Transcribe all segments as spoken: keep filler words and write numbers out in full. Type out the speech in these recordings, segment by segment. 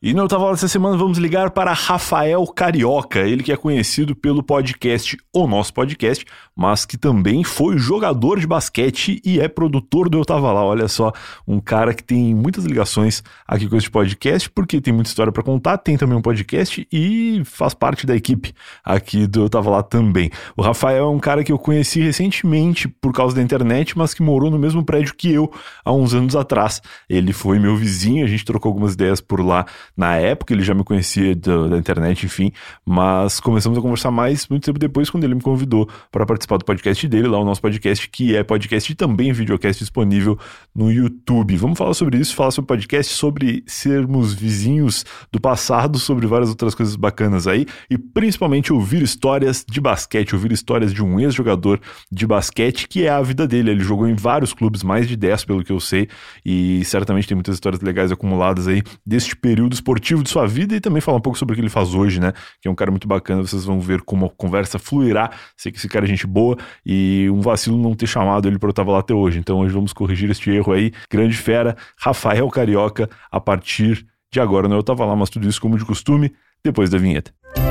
E no Eu Tava Lá essa semana vamos ligar para Rafael Carioca, ele que é conhecido pelo podcast O Nosso Podcast, mas que também foi jogador de basquete e é produtor do Eu Tava Lá. Olha só, um cara que tem muitas ligações aqui com esse podcast, porque tem muita história para contar, tem também um podcast e faz parte da equipe aqui do Eu Tava Lá também. O Rafael é um cara que eu conheci recentemente por causa da internet, mas que morou no mesmo prédio que eu há uns anos atrás. Ele foi meu vizinho, a gente trocou algumas ideias por lá. Na época ele já me conhecia da, da internet, enfim, mas começamos a conversar mais muito tempo depois, quando ele me convidou para participar do podcast dele, lá o Nosso Podcast, que é podcast e também videocast disponível no YouTube. Vamos falar sobre isso, falar sobre podcast, sobre sermos vizinhos do passado, sobre várias outras coisas bacanas aí, e principalmente ouvir histórias de basquete, ouvir histórias de um ex-jogador de basquete, que é a vida dele. Ele jogou em vários clubes, mais de dez pelo que eu sei, e certamente tem muitas histórias legais acumuladas aí deste período esportivo de sua vida, e também falar um pouco sobre o que ele faz hoje, né, que é um cara muito bacana. Vocês vão ver como a conversa fluirá. Sei que esse cara é gente boa e um vacilo não ter chamado ele para Eu Tava Lá até hoje, então hoje vamos corrigir este erro aí. Grande fera, Rafael Carioca, a partir de agora no Eu Tava Lá, mas tudo isso como de costume, depois da vinheta.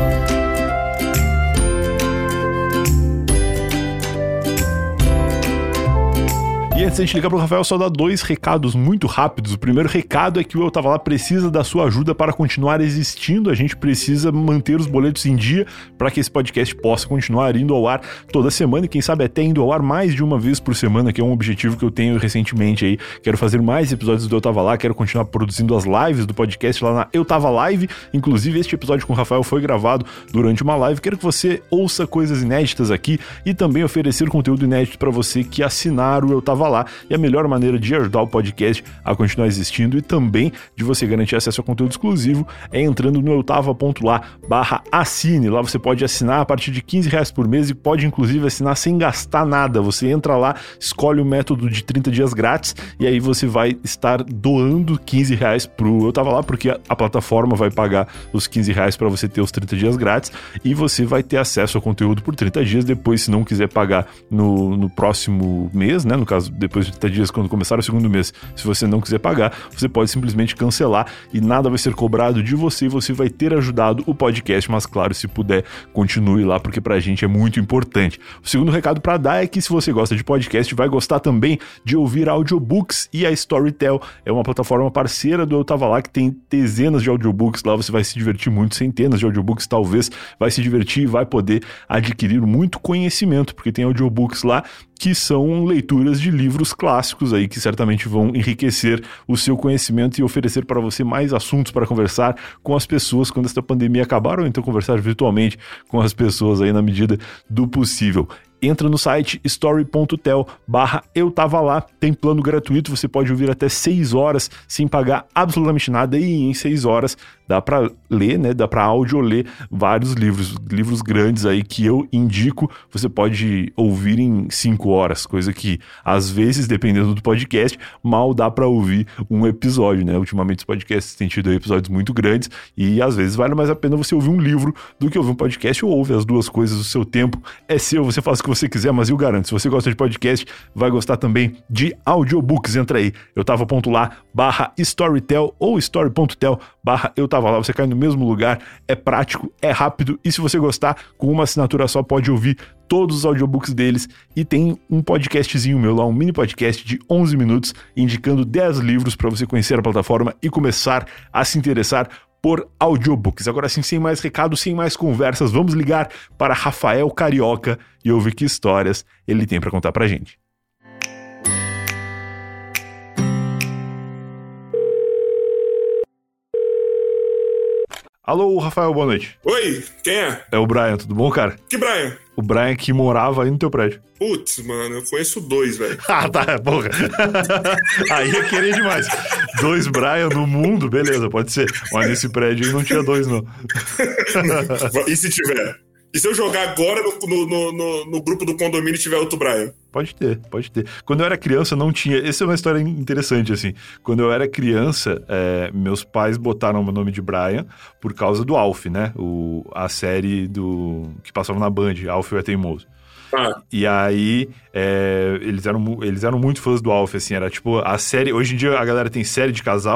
E antes de a gente ligar pro Rafael, só dar dois recados muito rápidos. O primeiro recado é que o Eu Tava Lá precisa da sua ajuda para continuar existindo. A gente precisa manter os boletos em dia para que esse podcast possa continuar indo ao ar toda semana e quem sabe até indo ao ar mais de uma vez por semana, que é um objetivo que eu tenho recentemente aí. Quero fazer mais episódios do Eu Tava Lá, quero continuar produzindo as lives do podcast lá na Eu Tava Live. Inclusive, este episódio com o Rafael foi gravado durante uma live. Quero que você ouça coisas inéditas aqui e também oferecer conteúdo inédito para você que assinar o Eu Tava Lá. E a melhor maneira de ajudar o podcast a continuar existindo e também de você garantir acesso a conteúdo exclusivo é entrando no eutava.lá barra assine. Lá você pode assinar a partir de quinze reais por mês e pode inclusive assinar sem gastar nada. Você entra lá, escolhe o método de trinta dias grátis e aí você vai estar doando quinze reais pro Eu Tava Lá, porque a, a plataforma vai pagar os quinze reais para você ter os trinta dias grátis e você vai ter acesso ao conteúdo por trinta dias. Depois, se não quiser pagar no, no próximo mês, né, no caso depois de trinta dias, quando começar o segundo mês, se você não quiser pagar, você pode simplesmente cancelar e nada vai ser cobrado de você e você vai ter ajudado o podcast, mas claro, se puder, continue lá, porque pra gente é muito importante. O segundo recado pra dar é que se você gosta de podcast, vai gostar também de ouvir audiobooks, e a Storytel é uma plataforma parceira do Eu Tava Lá, que tem dezenas de audiobooks. Lá você vai se divertir muito, centenas de audiobooks talvez, vai se divertir e vai poder adquirir muito conhecimento, porque tem audiobooks lá que são leituras de livros clássicos aí, que certamente vão enriquecer o seu conhecimento e oferecer para você mais assuntos para conversar com as pessoas quando esta pandemia acabar, ou então conversar virtualmente com as pessoas aí na medida do possível. Entra no site story.tel barra Eu Tava Lá, tem plano gratuito, você pode ouvir até seis horas sem pagar absolutamente nada, e em seis horas dá pra ler, né, dá pra audio ler vários livros, livros grandes aí que eu indico. Você pode ouvir em cinco horas, coisa que às vezes, dependendo do podcast, mal dá pra ouvir um episódio, né? Ultimamente os podcasts têm tido episódios muito grandes e às vezes vale mais a pena você ouvir um livro do que ouvir um podcast, ou ouve as duas coisas. O seu tempo é seu, você faz o que você quiser, mas eu garanto, se você gosta de podcast, vai gostar também de audiobooks. Entra aí, eutava.lá barra Storytel ou story.tel barra Eu Tava Lá, você cai no mesmo lugar, é prático, é rápido, e se você gostar, com uma assinatura só pode ouvir todos os audiobooks deles, e tem um podcastzinho meu lá, um mini podcast de onze minutos, indicando dez livros para você conhecer a plataforma e começar a se interessar por audiobooks. Agora sim, sem mais recados, sem mais conversas, vamos ligar para Rafael Carioca e ouvir que histórias ele tem para contar pra gente. Alô, Rafael, boa noite. Oi, quem é? É o Brian, tudo bom, cara? Que Brian? O Brian que morava aí no teu prédio. Putz, mano, eu conheço dois, velho. Ah, tá, porra. Aí é querer demais. Dois Brian no mundo, beleza, pode ser. Mas nesse prédio aí não tinha dois, não. E se tiver? E se eu jogar agora no, no, no, no grupo do condomínio e tiver outro Brian? Pode ter, pode ter. Quando eu era criança, não tinha... Essa é uma história interessante, assim. Quando eu era criança, é, meus pais botaram o meu nome de Brian por causa do Alf, né? O, a série do que passava na Band, Alf é Teimoso. Ah. E aí, é, eles, eram, eles eram muito fãs do Alf, assim. Era tipo a série... Hoje em dia, a galera tem série de casal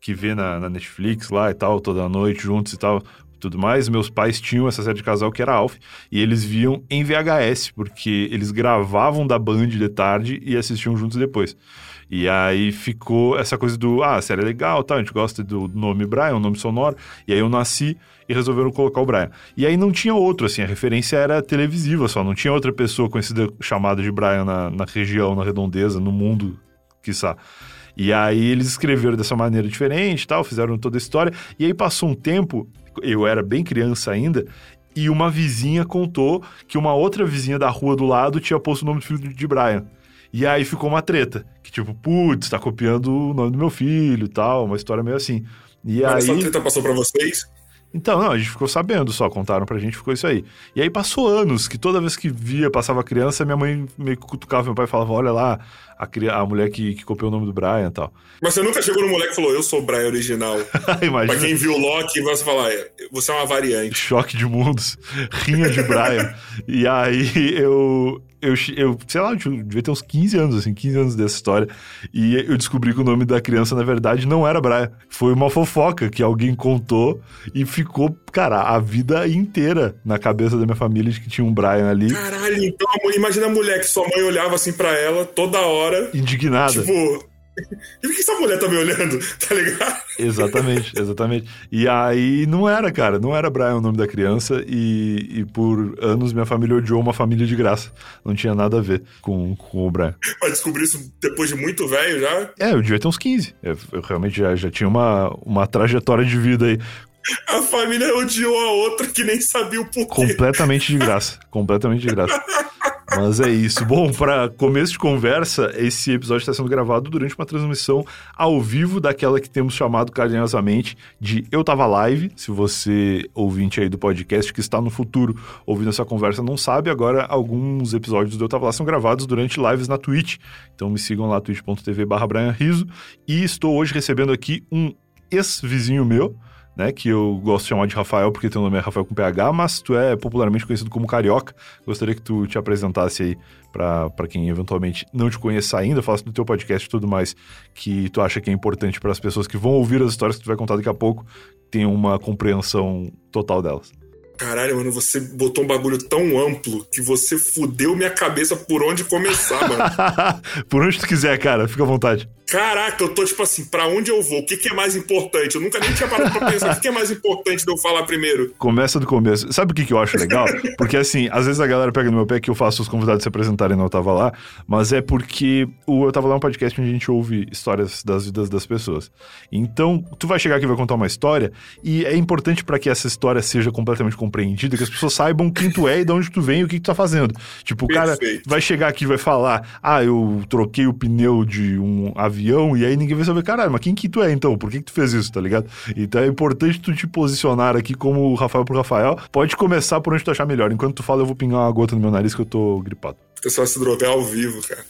que vê na, na Netflix lá e tal, toda noite juntos e tal, tudo mais. Meus pais tinham essa série de casal que era Alf, e eles viam em V H S, porque eles gravavam da Band de tarde e assistiam juntos depois. E aí ficou essa coisa do, ah, a série é legal, tá, a gente gosta do nome Brian, um nome sonoro, e aí eu nasci e resolveram colocar o Brian. E aí não tinha outro, assim, a referência era televisiva só, não tinha outra pessoa conhecida chamada de Brian na, na região, na redondeza, no mundo, quiçá. E aí eles escreveram dessa maneira diferente e tal, fizeram toda a história, e aí passou um tempo, eu era bem criança ainda, e uma vizinha contou que uma outra vizinha da rua do lado tinha posto o nome do filho de Brian. E aí ficou uma treta, que tipo, putz, tá copiando o nome do meu filho e tal, uma história meio assim. E Mas aí... essa treta passou pra vocês? Então, não, a gente ficou sabendo só, contaram pra gente, ficou isso aí. E aí passou anos, que toda vez que via, passava criança, minha mãe meio que cutucava meu pai e falava, olha lá, a, cri... a mulher que, que copiou o nome do Brian e tal. Mas você nunca chegou no moleque e falou, eu sou o Brian original. Imagina. Pra quem viu o Loki, você falar, você é uma variante. Choque de mundos, rinha de Brian. E aí eu... Eu, eu, sei lá, eu devia ter uns quinze anos, assim, quinze anos dessa história. E eu descobri que o nome da criança, na verdade, não era Brian. Foi uma fofoca que alguém contou e ficou, cara, a vida inteira na cabeça da minha família de que tinha um Brian ali. Caralho, então imagina a mulher que sua mãe olhava assim pra ela toda hora. Indignada. Tipo... E por que essa mulher tá me olhando? Tá ligado? Exatamente, exatamente. E aí não era, cara, não era Brian o nome da criança e, e por anos minha família odiou uma família de graça. Não tinha nada a ver com, com o Brian. Mas descobri isso depois de muito velho já? É, eu devia ter uns quinze. Eu, eu realmente já, já tinha uma, uma trajetória de vida aí. A família odiou a outra que nem sabia o porquê. Completamente de graça, completamente de graça. Mas é isso. Bom, para começo de conversa, esse episódio está sendo gravado durante uma transmissão ao vivo daquela que temos chamado carinhosamente de Eu Tava Live. Se você, ouvinte aí do podcast que está no futuro ouvindo essa conversa, não sabe, agora alguns episódios do Eu Tava Lá são gravados durante lives na Twitch. Então me sigam lá, twitch ponto tv barra Brian Rizzo. E estou hoje recebendo aqui um ex-vizinho meu, né, que eu gosto de chamar de Rafael porque teu nome é Rafael com P H, mas tu é popularmente conhecido como Carioca. Gostaria que tu te apresentasse aí pra, pra quem eventualmente não te conheça ainda, falasse do teu podcast e tudo mais que tu acha que é importante para as pessoas que vão ouvir as histórias que tu vai contar daqui a pouco, tenham uma compreensão total delas. Caralho, mano, você botou um bagulho tão amplo que você fudeu minha cabeça por onde começar, mano. Por onde tu quiser, cara, fica à vontade. Caraca, eu tô tipo assim, pra onde eu vou? O que, que é mais importante? Eu nunca nem tinha parado pra pensar o que, que é mais importante de eu falar primeiro. Começa do começo. Sabe o que, que eu acho legal? Porque assim, às vezes a galera pega no meu pé que eu faço os convidados se apresentarem no Eu Tava Lá, mas é porque o Eu Tava Lá é um podcast onde a gente ouve histórias das vidas das pessoas. Então, tu vai chegar aqui e vai contar uma história, e é importante pra que essa história seja completamente compreendida, que as pessoas saibam quem tu é e de onde tu vem e o que, que tu tá fazendo. Tipo, o cara vai chegar aqui e vai falar, ah, eu troquei o pneu de um avião, e aí ninguém vai saber, caralho, mas quem que tu é então? Por que que tu fez isso, tá ligado? Então é importante tu te posicionar aqui como o Rafael pro Rafael. Pode começar por onde tu achar melhor. Enquanto tu fala, eu vou pingar uma gota no meu nariz que eu tô gripado. O pessoal se drogar ao vivo, cara.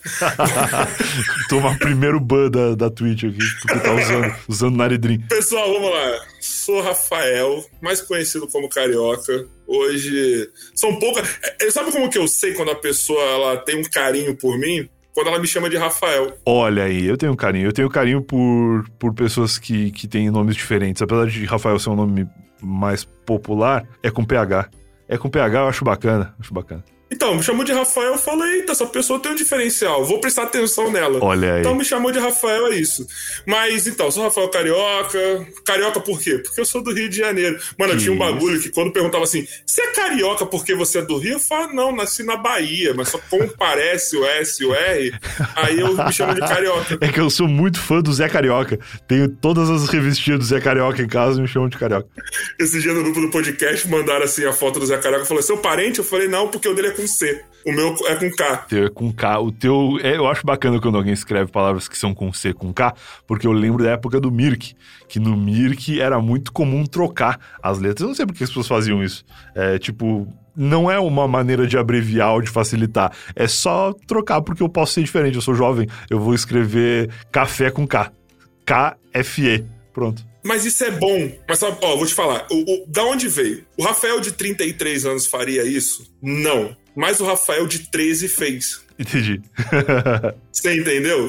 Tomar primeiro ban da, da Twitch aqui, porque tá usando, usando Naridrim. Pessoal, vamos lá. Sou Rafael, mais conhecido como Carioca. Hoje, são poucas... Sabe como que eu sei quando a pessoa ela tem um carinho por mim? Quando ela me chama de Rafael. Olha aí, eu tenho carinho. Eu tenho carinho por, por pessoas que, que têm nomes diferentes. Apesar de Rafael ser um nome mais popular, é com P H. É com P H, eu acho bacana. Acho bacana. Então, me chamou de Rafael, eu falei, eita, essa pessoa tem um diferencial, vou prestar atenção nela. Olha aí. Então me chamou de Rafael, é isso. Mas, então, sou Rafael Carioca. Carioca por quê? Porque eu sou do Rio de Janeiro. Mano, eu tinha um bagulho que quando perguntava assim, você é carioca porque você é do Rio? Eu falo, não, nasci na Bahia, mas só como parece o S e o R, aí eu me chamo de Carioca. É que eu sou muito fã do Zé Carioca. Tenho todas as revistinhas do Zé Carioca em casa e me chamam de Carioca. Esse dia no grupo do podcast mandaram assim a foto do Zé Carioca. Falou, seu parente? Eu falei, não, porque o dele é com C. O meu é com K. O teu é com K. O teu... É, eu acho bacana quando alguém escreve palavras que são com C, com K, porque eu lembro da época do Mirk, que no Mirk era muito comum trocar as letras. Eu não sei por que as pessoas faziam isso. É, tipo... Não é uma maneira de abreviar ou de facilitar. É só trocar, porque eu posso ser diferente. Eu sou jovem, eu vou escrever café com K. K F E. Pronto. Mas isso é bom. Mas sabe, ó, vou te falar. O, o, da onde veio? O Rafael de trinta e três anos faria isso? Não. Mas o Rafael de treze fez. Entendi. Você entendeu?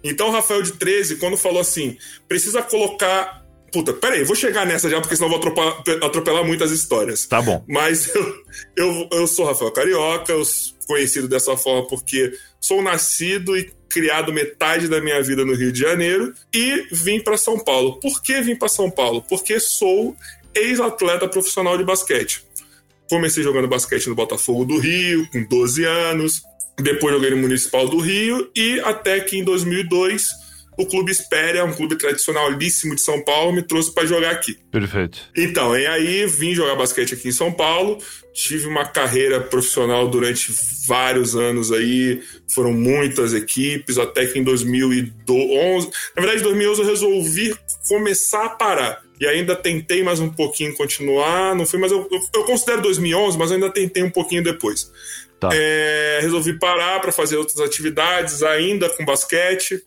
Então o Rafael de treze, quando falou assim, precisa colocar... Puta, peraí, vou chegar nessa já, porque senão eu vou atropelar, atropelar muitas histórias. Tá bom. Mas eu, eu, eu sou Rafael Carioca, eu conhecido dessa forma porque sou nascido e criado metade da minha vida no Rio de Janeiro e vim para São Paulo. Por que vim para São Paulo? Porque sou ex-atleta profissional de basquete. Comecei jogando basquete no Botafogo do Rio, com doze anos. Depois joguei no Municipal do Rio e até que em dois mil e dois... o Clube Espéria, um clube tradicionalíssimo de São Paulo, me trouxe para jogar aqui. Perfeito. Então, e aí vim jogar basquete aqui em São Paulo, tive uma carreira profissional durante vários anos aí, foram muitas equipes, até que em dois mil e onze, na verdade em dois mil e onze eu resolvi começar a parar. E ainda tentei mais um pouquinho continuar, não fui, mas eu, eu, eu considero dois mil e onze, mas eu ainda tentei um pouquinho depois. Tá. É, resolvi parar para fazer outras atividades, ainda com basquete.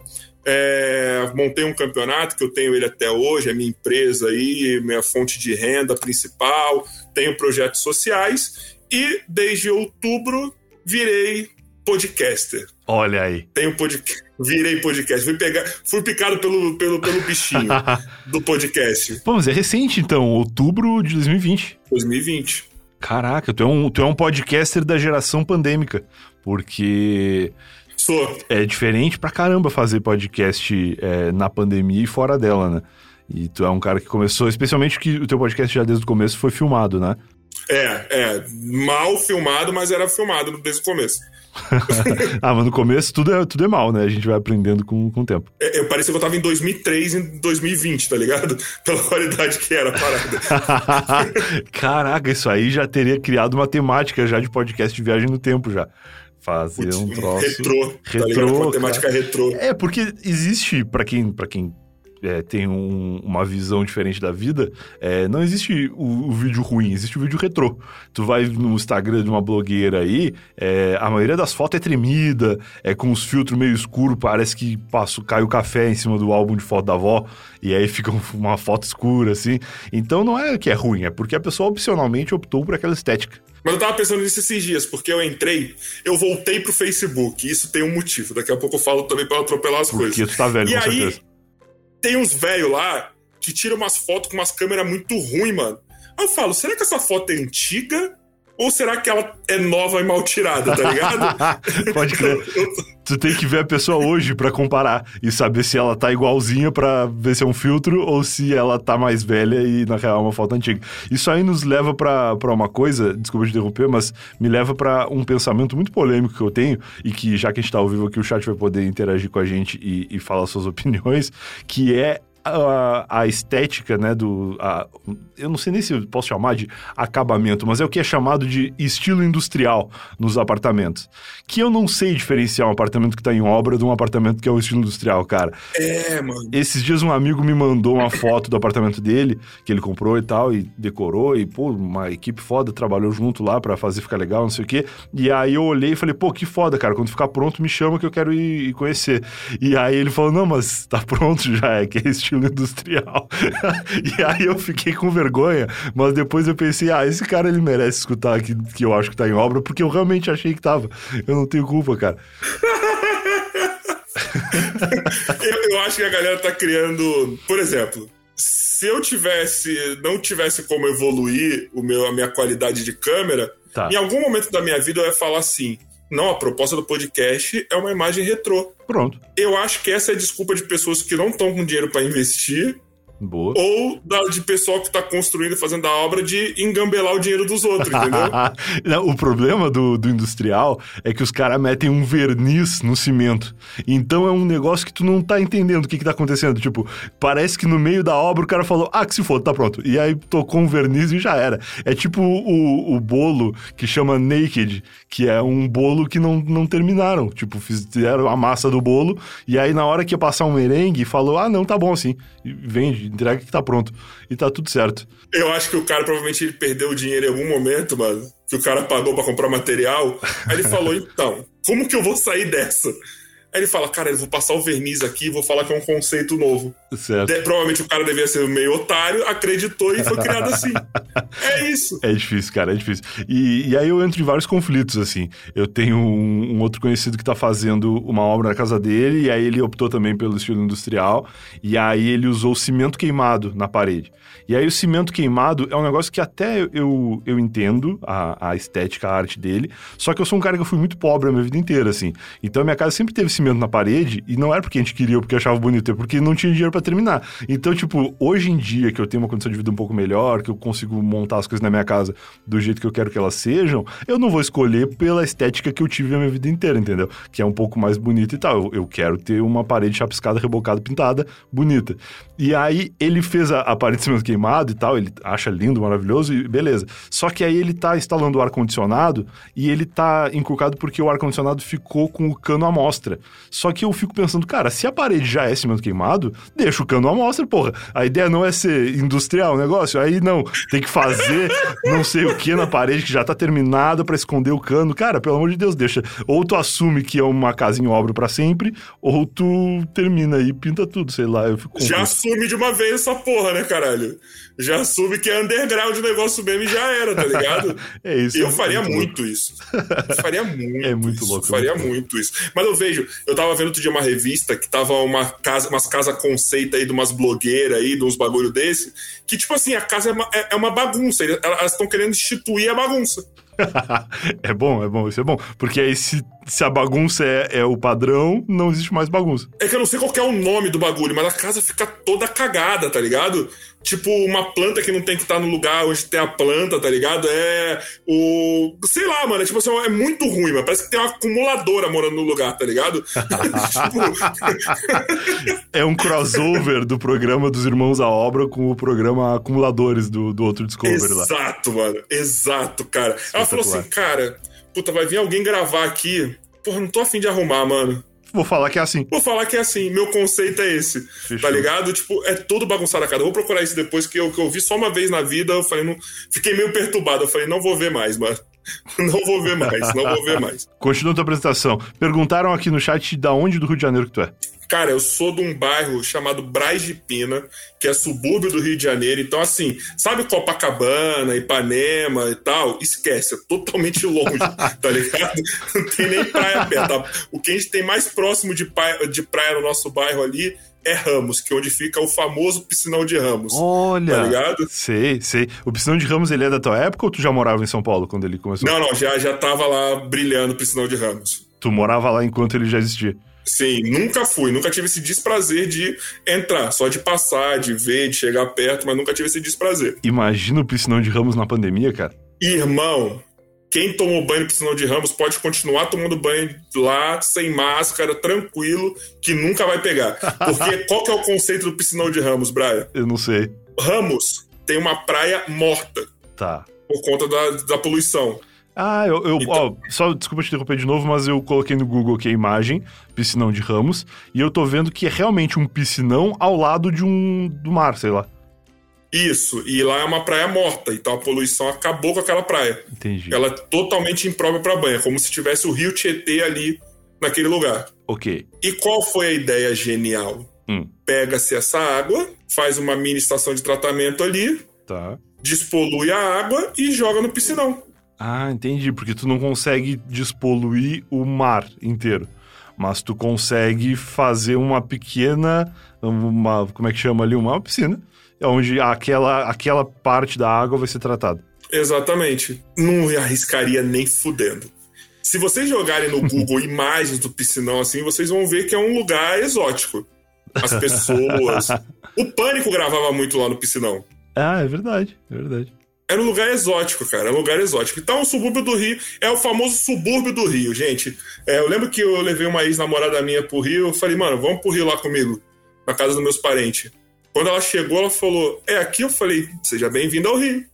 É, montei um campeonato que eu tenho ele até hoje, é minha empresa aí, minha fonte de renda principal, tenho projetos sociais e desde outubro virei podcaster. Olha aí. Tenho podcast, virei podcast, fui, pegar, fui picado pelo, pelo, pelo bichinho do podcast. Pô, mas é recente então, outubro de dois mil e vinte. dois mil e vinte. Caraca, tu é um, tu é um podcaster da geração pandêmica, porque... Sou. É diferente pra caramba fazer podcast é, na pandemia e fora dela, né? E tu é um cara que começou, especialmente que o teu podcast já desde o começo foi filmado, né? É, é. Mal filmado, mas era filmado desde o começo. Ah, mas no começo tudo é, tudo é mal, né? A gente vai aprendendo com, com o tempo. É, eu parecia que eu tava em dois mil e três, em dois mil e vinte, tá ligado? Pela qualidade que era a parada. Caraca, isso aí já teria criado uma temática já de podcast de viagem no tempo já. Fazer Putz, um troço... Retrô, retrô, tá ligado? Uma temática retrô. É, porque existe, pra quem, pra quem é, tem um, uma visão diferente da vida, é, não existe o, o vídeo ruim, existe o vídeo retrô. Tu vai no Instagram de uma blogueira aí, é, a maioria das fotos é tremida, é com os filtros meio escuros, parece que passou, cai o café em cima do álbum de foto da avó, e aí fica uma foto escura, assim. Então não é que é ruim, é porque a pessoa opcionalmente optou por aquela estética. Mas eu tava pensando nisso esses dias, porque eu entrei, eu voltei pro Facebook, e isso tem um motivo. Daqui a pouco eu falo também pra atropelar as porque coisas. Porque tu tá velho, e com aí, certeza. Tem uns velhos lá que tiram umas fotos com umas câmeras muito ruins, mano. Aí eu falo, será que essa foto é antiga? Ou será que ela é nova e mal tirada, tá ligado? Pode crer. Tu tem que ver a pessoa hoje pra comparar e saber se ela tá igualzinha pra ver se é um filtro ou se ela tá mais velha e na real é uma foto antiga. Isso aí nos leva pra, pra uma coisa, desculpa te interromper, mas me leva pra um pensamento muito polêmico que eu tenho e que já que a gente tá ao vivo aqui o chat vai poder interagir com a gente e, e falar suas opiniões, que é A, a estética, né, do... A, eu não sei nem se eu posso chamar de acabamento, mas é o que é chamado de estilo industrial nos apartamentos. Que eu não sei diferenciar um apartamento que tá em obra de um apartamento que é o estilo industrial, cara. É, mano. Esses dias um amigo me mandou uma foto do apartamento dele, que ele comprou e tal, e decorou, e pô, uma equipe foda, trabalhou junto lá pra fazer ficar legal, não sei o quê. E aí eu olhei e falei, pô, que foda, cara, quando ficar pronto me chama que eu quero ir, ir conhecer. E aí ele falou, não, mas tá pronto já, é que é estilo industrial. E aí eu fiquei com vergonha, mas depois eu pensei, ah, esse cara ele merece escutar que, que eu acho que tá em obra, porque eu realmente achei que tava. Eu não tenho culpa, cara. eu, eu acho que a galera tá criando, por exemplo, se eu tivesse, não tivesse como evoluir o meu, a minha qualidade de câmera, tá. Em algum momento da minha vida eu ia falar assim, não, a proposta do podcast é uma imagem retrô. Pronto. Eu acho que essa é a desculpa de pessoas que não estão com dinheiro para investir. Boa. Ou da, de pessoal que tá construindo e fazendo a obra de engambelar o dinheiro dos outros, entendeu? Não, o problema do, do industrial é que os caras metem um verniz no cimento. Então é um negócio que tu não tá entendendo o que que tá acontecendo. Tipo, parece que no meio da obra o cara falou, ah, que se for, tá pronto. E aí tocou um verniz e já era. É tipo o, o bolo que chama Naked, que é um bolo que não, não terminaram. Tipo, fizeram a massa do bolo e aí na hora que ia passar um merengue, falou, ah, não, tá bom assim. E vende, entrega que tá pronto. E tá tudo certo. Eu acho que o cara provavelmente ele perdeu o dinheiro em algum momento, mano. Que o cara pagou pra comprar material. Aí ele falou, então, como que eu vou sair dessa? Aí ele fala, cara, eu vou passar o verniz aqui e vou falar que é um conceito novo. Certo. De, provavelmente o cara devia ser meio otário, acreditou e foi criado assim. É isso. É difícil, cara, é difícil. E, e aí eu entro em vários conflitos, assim. Eu tenho um, um outro conhecido que tá fazendo uma obra na casa dele, e aí ele optou também pelo estilo industrial, e aí ele usou cimento queimado na parede. E aí o cimento queimado é um negócio que até eu, eu entendo a, a estética, a arte dele, só que eu sou um cara que eu fui muito pobre a minha vida inteira, assim. Então a minha casa sempre teve cimento na parede, e não era porque a gente queria ou porque achava bonito, é porque não tinha dinheiro pra terminar. Então, tipo, hoje em dia que eu tenho uma condição de vida um pouco melhor, que eu consigo montar as coisas na minha casa do jeito que eu quero que elas sejam, eu não vou escolher pela estética que eu tive a minha vida inteira, entendeu? Que é um pouco mais bonita e tal. Eu, eu quero ter uma parede chapiscada, rebocada, pintada, bonita. E aí ele fez a, a parede de cimento queimado e tal, ele acha lindo, maravilhoso e beleza. Só que aí ele tá instalando o ar-condicionado e ele tá encucado porque o ar-condicionado ficou com o cano à mostra. Só que eu fico pensando, cara, se a parede já é cimento queimado, deixa o cano à mostra, porra. A ideia não é ser industrial o negócio, aí não, tem que fazer não sei o que na parede que já tá terminada pra esconder o cano. Cara, pelo amor de Deus, deixa. Ou tu assume que é uma casa em obra pra sempre, ou tu termina e pinta tudo, sei lá. Eu fico já assume de uma vez essa porra, né, caralho? Já assume que é underground o negócio mesmo e já era, tá ligado? É isso. Eu é faria muito, muito isso. Eu faria muito É muito isso. louco. Eu faria muito, muito isso. Mas eu vejo, eu tava vendo outro dia uma revista que tava uma casa, umas casas conceito aí de umas blogueiras aí, de uns bagulho desse, que tipo assim, a casa é uma, é uma bagunça. Elas estão querendo instituir a bagunça. É bom, é bom, isso é bom. Porque aí se, se a bagunça é, é o padrão, não existe mais bagunça. É que eu não sei qual que é o nome do bagulho, mas a casa fica toda cagada, tá ligado? Tipo, uma planta que não tem que estar no lugar onde tem a planta, tá ligado? É o... Sei lá, mano, é, tipo assim, é muito ruim, mas parece que tem uma acumuladora morando no lugar, tá ligado? Tipo... É um crossover do programa dos Irmãos à Obra com o programa Acumuladores do, do outro Discovery lá. Exato, mano. Exato, cara. Ela falou assim, cara, puta, vai vir alguém gravar aqui. Porra, não tô afim de arrumar, mano. Vou falar que é assim. Vou falar que é assim. Meu conceito é esse. Fechou. Tá ligado? Tipo, é todo bagunçado a casa. Eu vou procurar isso depois, que eu, que eu vi só uma vez na vida. Eu falei, não... Fiquei meio perturbado. Eu falei, não vou ver mais, mano. Não vou ver mais, não vou ver mais. Continua a tua apresentação. Perguntaram aqui no chat da onde do Rio de Janeiro que tu é. Cara, eu sou de um bairro chamado Braz de Pina, que é subúrbio do Rio de Janeiro. Então, assim, sabe Copacabana, Ipanema e tal? Esquece, é totalmente longe, tá ligado? Não tem nem praia perto. O que a gente tem mais próximo de praia, de praia no nosso bairro ali é Ramos, que é onde fica o famoso Piscinão de Ramos. Olha, tá ligado? Sei, sei. O Piscinão de Ramos, ele é da tua época ou tu já morava em São Paulo quando ele começou? Não, não, já, já tava lá brilhando o Piscinão de Ramos. Tu morava lá enquanto ele já existia? Sim, nunca fui, nunca tive esse desprazer de entrar, só de passar, de ver, de chegar perto, mas nunca tive esse desprazer. Imagina o Piscinão de Ramos na pandemia, cara. Irmão, quem tomou banho no Piscinão de Ramos pode continuar tomando banho lá, sem máscara, tranquilo, que nunca vai pegar. Porque qual que é o conceito do Piscinão de Ramos, Brian? Eu não sei. Ramos tem uma praia morta. Tá. Por conta da, da poluição. Ah, eu, eu então... ó, só desculpa te interromper de novo, mas eu coloquei no Google aqui a imagem, Piscinão de Ramos, e eu tô vendo que é realmente um piscinão ao lado de um do mar, sei lá. Isso, e lá é uma praia morta, então a poluição acabou com aquela praia. Entendi. Ela é totalmente imprópria para banho, é como se tivesse o rio Tietê ali naquele lugar. Ok. E qual foi a ideia genial? Hum. Pega-se essa água, faz uma mini estação de tratamento ali, tá. Despolui a água e joga no piscinão. Ah, entendi, porque tu não consegue despoluir o mar inteiro, mas tu consegue fazer uma pequena, uma, como é que chama ali, uma piscina, onde aquela, aquela parte da água vai ser tratada. Exatamente. Não arriscaria nem fudendo. Se vocês jogarem no Google imagens do piscinão assim, vocês vão ver que é um lugar exótico. As pessoas... O Pânico gravava muito lá no piscinão. Ah, é verdade, é verdade. Era um lugar exótico, cara, era um lugar exótico. Então, o subúrbio do Rio é o famoso subúrbio do Rio, gente. É, eu lembro que eu levei uma ex-namorada minha pro Rio, eu falei, mano, vamos pro Rio lá comigo, na casa dos meus parentes. Quando ela chegou, ela falou, é aqui? Eu falei, seja bem-vindo ao Rio.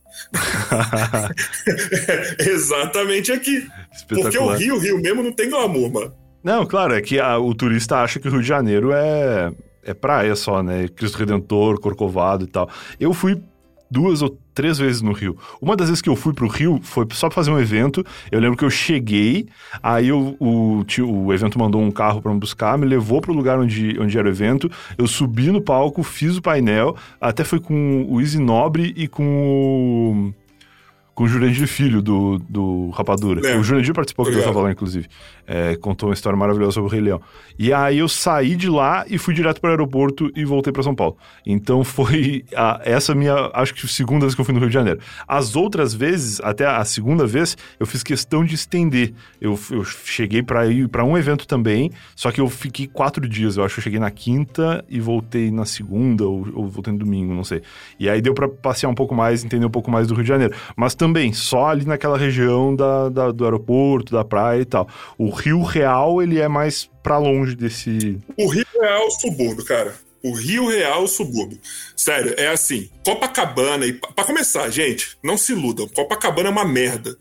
é, exatamente aqui. Porque o Rio, o Rio mesmo não tem glamour, mano. Não, claro, é que a, o turista acha que o Rio de Janeiro é, é praia só, né? Cristo Redentor, Corcovado e tal. Eu fui duas ou três vezes no Rio. Uma das vezes que eu fui pro Rio foi só pra fazer um evento. Eu lembro que eu cheguei, aí eu, o, tio, o evento mandou um carro pra me buscar, me levou pro lugar onde, onde era o evento. Eu subi no palco, fiz o painel, até foi com o Easy Nobre e com o... com o Jurandir Filho, do, do Rapadura. É. O Jurandir participou, que eu tava lá, inclusive. É, contou uma história maravilhosa sobre o Rei Leão. E aí eu saí de lá e fui direto para o aeroporto e voltei para São Paulo. Então foi a, essa minha, acho que a segunda vez que eu fui no Rio de Janeiro. As outras vezes, até a segunda vez, eu fiz questão de estender. Eu, eu cheguei para ir para um evento também, só que eu fiquei quatro dias. Eu acho que eu cheguei na quinta e voltei na segunda, ou, ou voltei no domingo, não sei. E aí deu para passear um pouco mais, entender um pouco mais do Rio de Janeiro. Mas também, só ali naquela região da, da, do aeroporto, da praia e tal. O Rio Real, ele é mais pra longe desse... O Rio Real é o subúrbio, cara. O Rio Real é o subúrbio. Sério, é assim, Copacabana, e pra começar, gente, não se iludam, Copacabana é uma merda.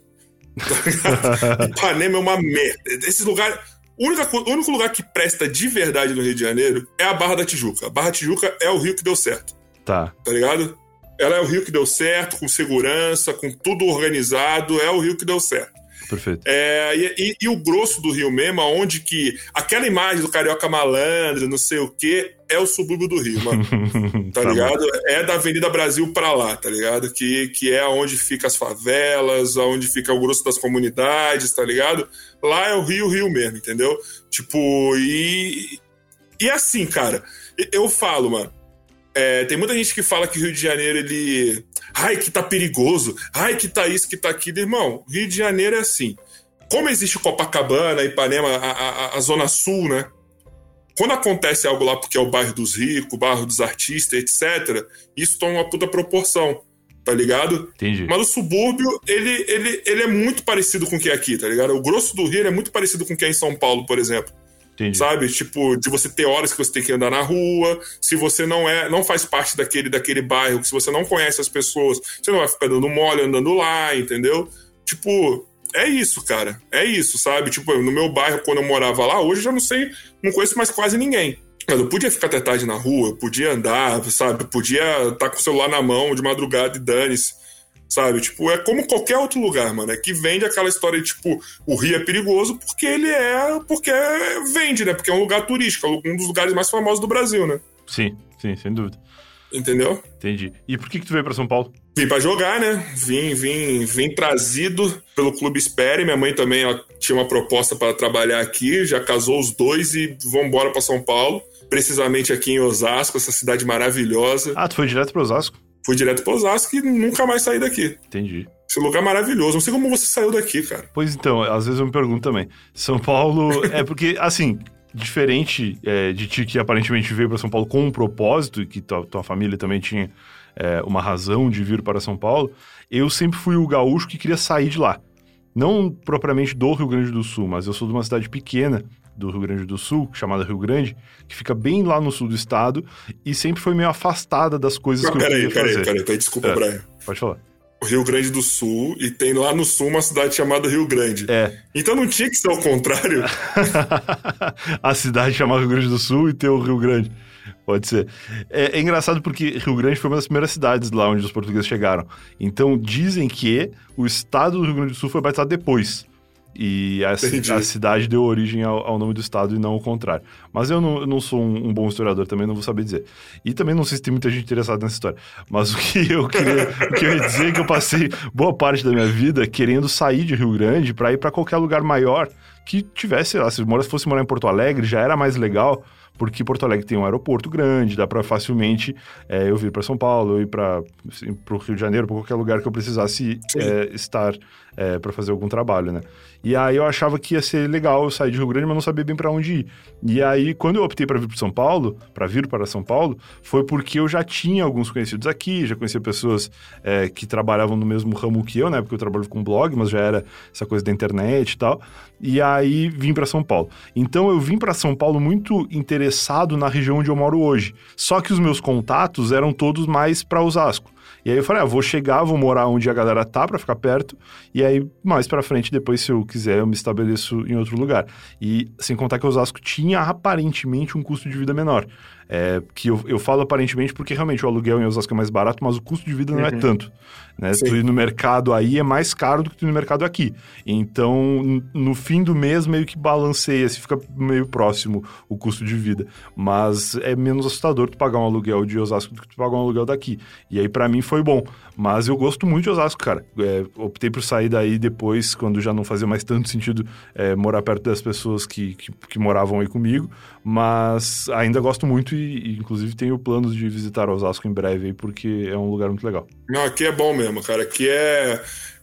Ipanema é uma merda. Esse lugar... O único, o único lugar que presta de verdade no Rio de Janeiro é a Barra da Tijuca. A Barra da Tijuca é o Rio que deu certo. Tá. Tá ligado? Ela é o Rio que deu certo, com segurança, com tudo organizado, é o Rio que deu certo. Perfeito. É, e, e, e o grosso do Rio mesmo, onde que aquela imagem do carioca malandro, não sei o quê, é o subúrbio do Rio, mano. Tá, tá ligado? Bom. É da Avenida Brasil pra lá, tá ligado? Que, que é onde fica as favelas, onde fica o grosso das comunidades, tá ligado? Lá é o Rio, Rio mesmo, entendeu? Tipo, e... E assim, cara, eu falo, mano, É, tem muita gente que fala que o Rio de Janeiro, ele... Ai, que tá perigoso. Ai, que tá isso, que tá aquilo. Irmão, Rio de Janeiro é assim. Como existe Copacabana, Ipanema, a, a, a Zona Sul, né? Quando acontece algo lá porque é o bairro dos ricos, o bairro dos artistas, etcétera, isso toma uma puta proporção, tá ligado? Entendi. Mas o subúrbio, ele, ele, ele é muito parecido com o que é aqui, tá ligado? O grosso do Rio ele é muito parecido com o que é em São Paulo, por exemplo. Entendi. Sabe? Tipo, de você ter horas que você tem que andar na rua, se você não é, não faz parte daquele, daquele bairro, se você não conhece as pessoas, você não vai ficar dando mole andando lá, entendeu? Tipo, é isso, cara. É isso, sabe? Tipo, no meu bairro, quando eu morava lá, hoje eu já não sei, não conheço mais quase ninguém. Eu podia ficar até tarde na rua, podia andar, sabe? Podia estar com o celular na mão de madrugada e dane-se. Sabe? Tipo, é como qualquer outro lugar, mano. É que vende aquela história de, tipo, o Rio é perigoso porque ele é... Porque vende, né? Porque é um lugar turístico, um dos lugares mais famosos do Brasil, né? Sim, sim, sem dúvida. Entendeu? Entendi. E por que que tu veio pra São Paulo? Vim pra jogar, né? Vim, vim, vim trazido pelo Clube Espere. Minha mãe também, ela tinha uma proposta para trabalhar aqui. Já casou os dois e vão embora pra São Paulo. Precisamente aqui em Osasco, essa cidade maravilhosa. Ah, tu foi direto pra Osasco? Fui direto pra Osasco e nunca mais saí daqui. Entendi. Esse lugar é maravilhoso. Não sei como você saiu daqui, cara. Pois então, às vezes eu me pergunto também. São Paulo é porque, assim, diferente é, de ti que aparentemente veio para São Paulo com um propósito e que tua, tua família também tinha é, uma razão de vir para São Paulo, eu sempre fui o gaúcho que queria sair de lá. Não propriamente do Rio Grande do Sul, mas eu sou de uma cidade pequena do Rio Grande do Sul, chamada Rio Grande, que fica bem lá no sul do estado e sempre foi meio afastada das coisas Mas, que eu queria fazer. Peraí, peraí, peraí, desculpa, é, Brian. Pode falar. O Rio Grande do Sul, e tem lá no sul uma cidade chamada Rio Grande. É. Então não tinha que ser o contrário? A cidade chamada Rio Grande do Sul e ter o Rio Grande. Pode ser. É, é engraçado porque Rio Grande foi uma das primeiras cidades lá onde os portugueses chegaram. Então dizem que o estado do Rio Grande do Sul foi batizado depois. E a, a cidade deu origem ao, ao nome do estado e não o contrário. Mas eu não, eu não sou um, um bom historiador também, não vou saber dizer. E também não sei se tem muita gente interessada nessa história. Mas o que eu queria o que eu ia dizer é que eu passei boa parte da minha vida querendo sair de Rio Grande para ir para qualquer lugar maior que tivesse, sei lá, se eu fosse morar em Porto Alegre já era mais legal, porque Porto Alegre tem um aeroporto grande, dá para facilmente é, eu vir para São Paulo, eu ir para assim, o Rio de Janeiro, para qualquer lugar que eu precisasse é, estar é, para fazer algum trabalho, né? E aí eu achava que ia ser legal eu sair de Rio Grande, mas não sabia bem para onde ir. E aí, quando eu optei para vir para São Paulo, para vir para São Paulo, foi porque eu já tinha alguns conhecidos aqui, já conhecia pessoas é, que trabalhavam no mesmo ramo que eu, né? Porque eu trabalho com blog, mas já era essa coisa da internet e tal. E aí vim para São Paulo. Então eu vim para São Paulo muito interessado na região onde eu moro hoje. Só que os meus contatos eram todos mais para Osasco. E aí eu falei, ah, vou chegar, vou morar onde a galera tá pra ficar perto, e aí mais pra frente, depois se eu quiser, eu me estabeleço em outro lugar. E sem contar que Osasco tinha aparentemente um custo de vida menor. É, que eu, eu falo aparentemente porque realmente o aluguel em Osasco é mais barato, mas o custo de vida não uhum. é tanto. Né? Tu ir no mercado aí é mais caro do que tu ir no mercado aqui. Então, no fim do mês, meio que balanceia, assim, fica meio próximo o custo de vida. Mas é menos assustador tu pagar um aluguel de Osasco do que tu pagar um aluguel daqui. E aí, pra mim, foi bom. Mas eu gosto muito de Osasco, cara. É, optei por sair daí depois, quando já não fazia mais tanto sentido é, morar perto das pessoas que, que, que moravam aí comigo. Mas ainda gosto muito e, e, inclusive, tenho planos de visitar Osasco em breve aí, porque é um lugar muito legal. Não, aqui é bom mesmo, cara. Aqui é...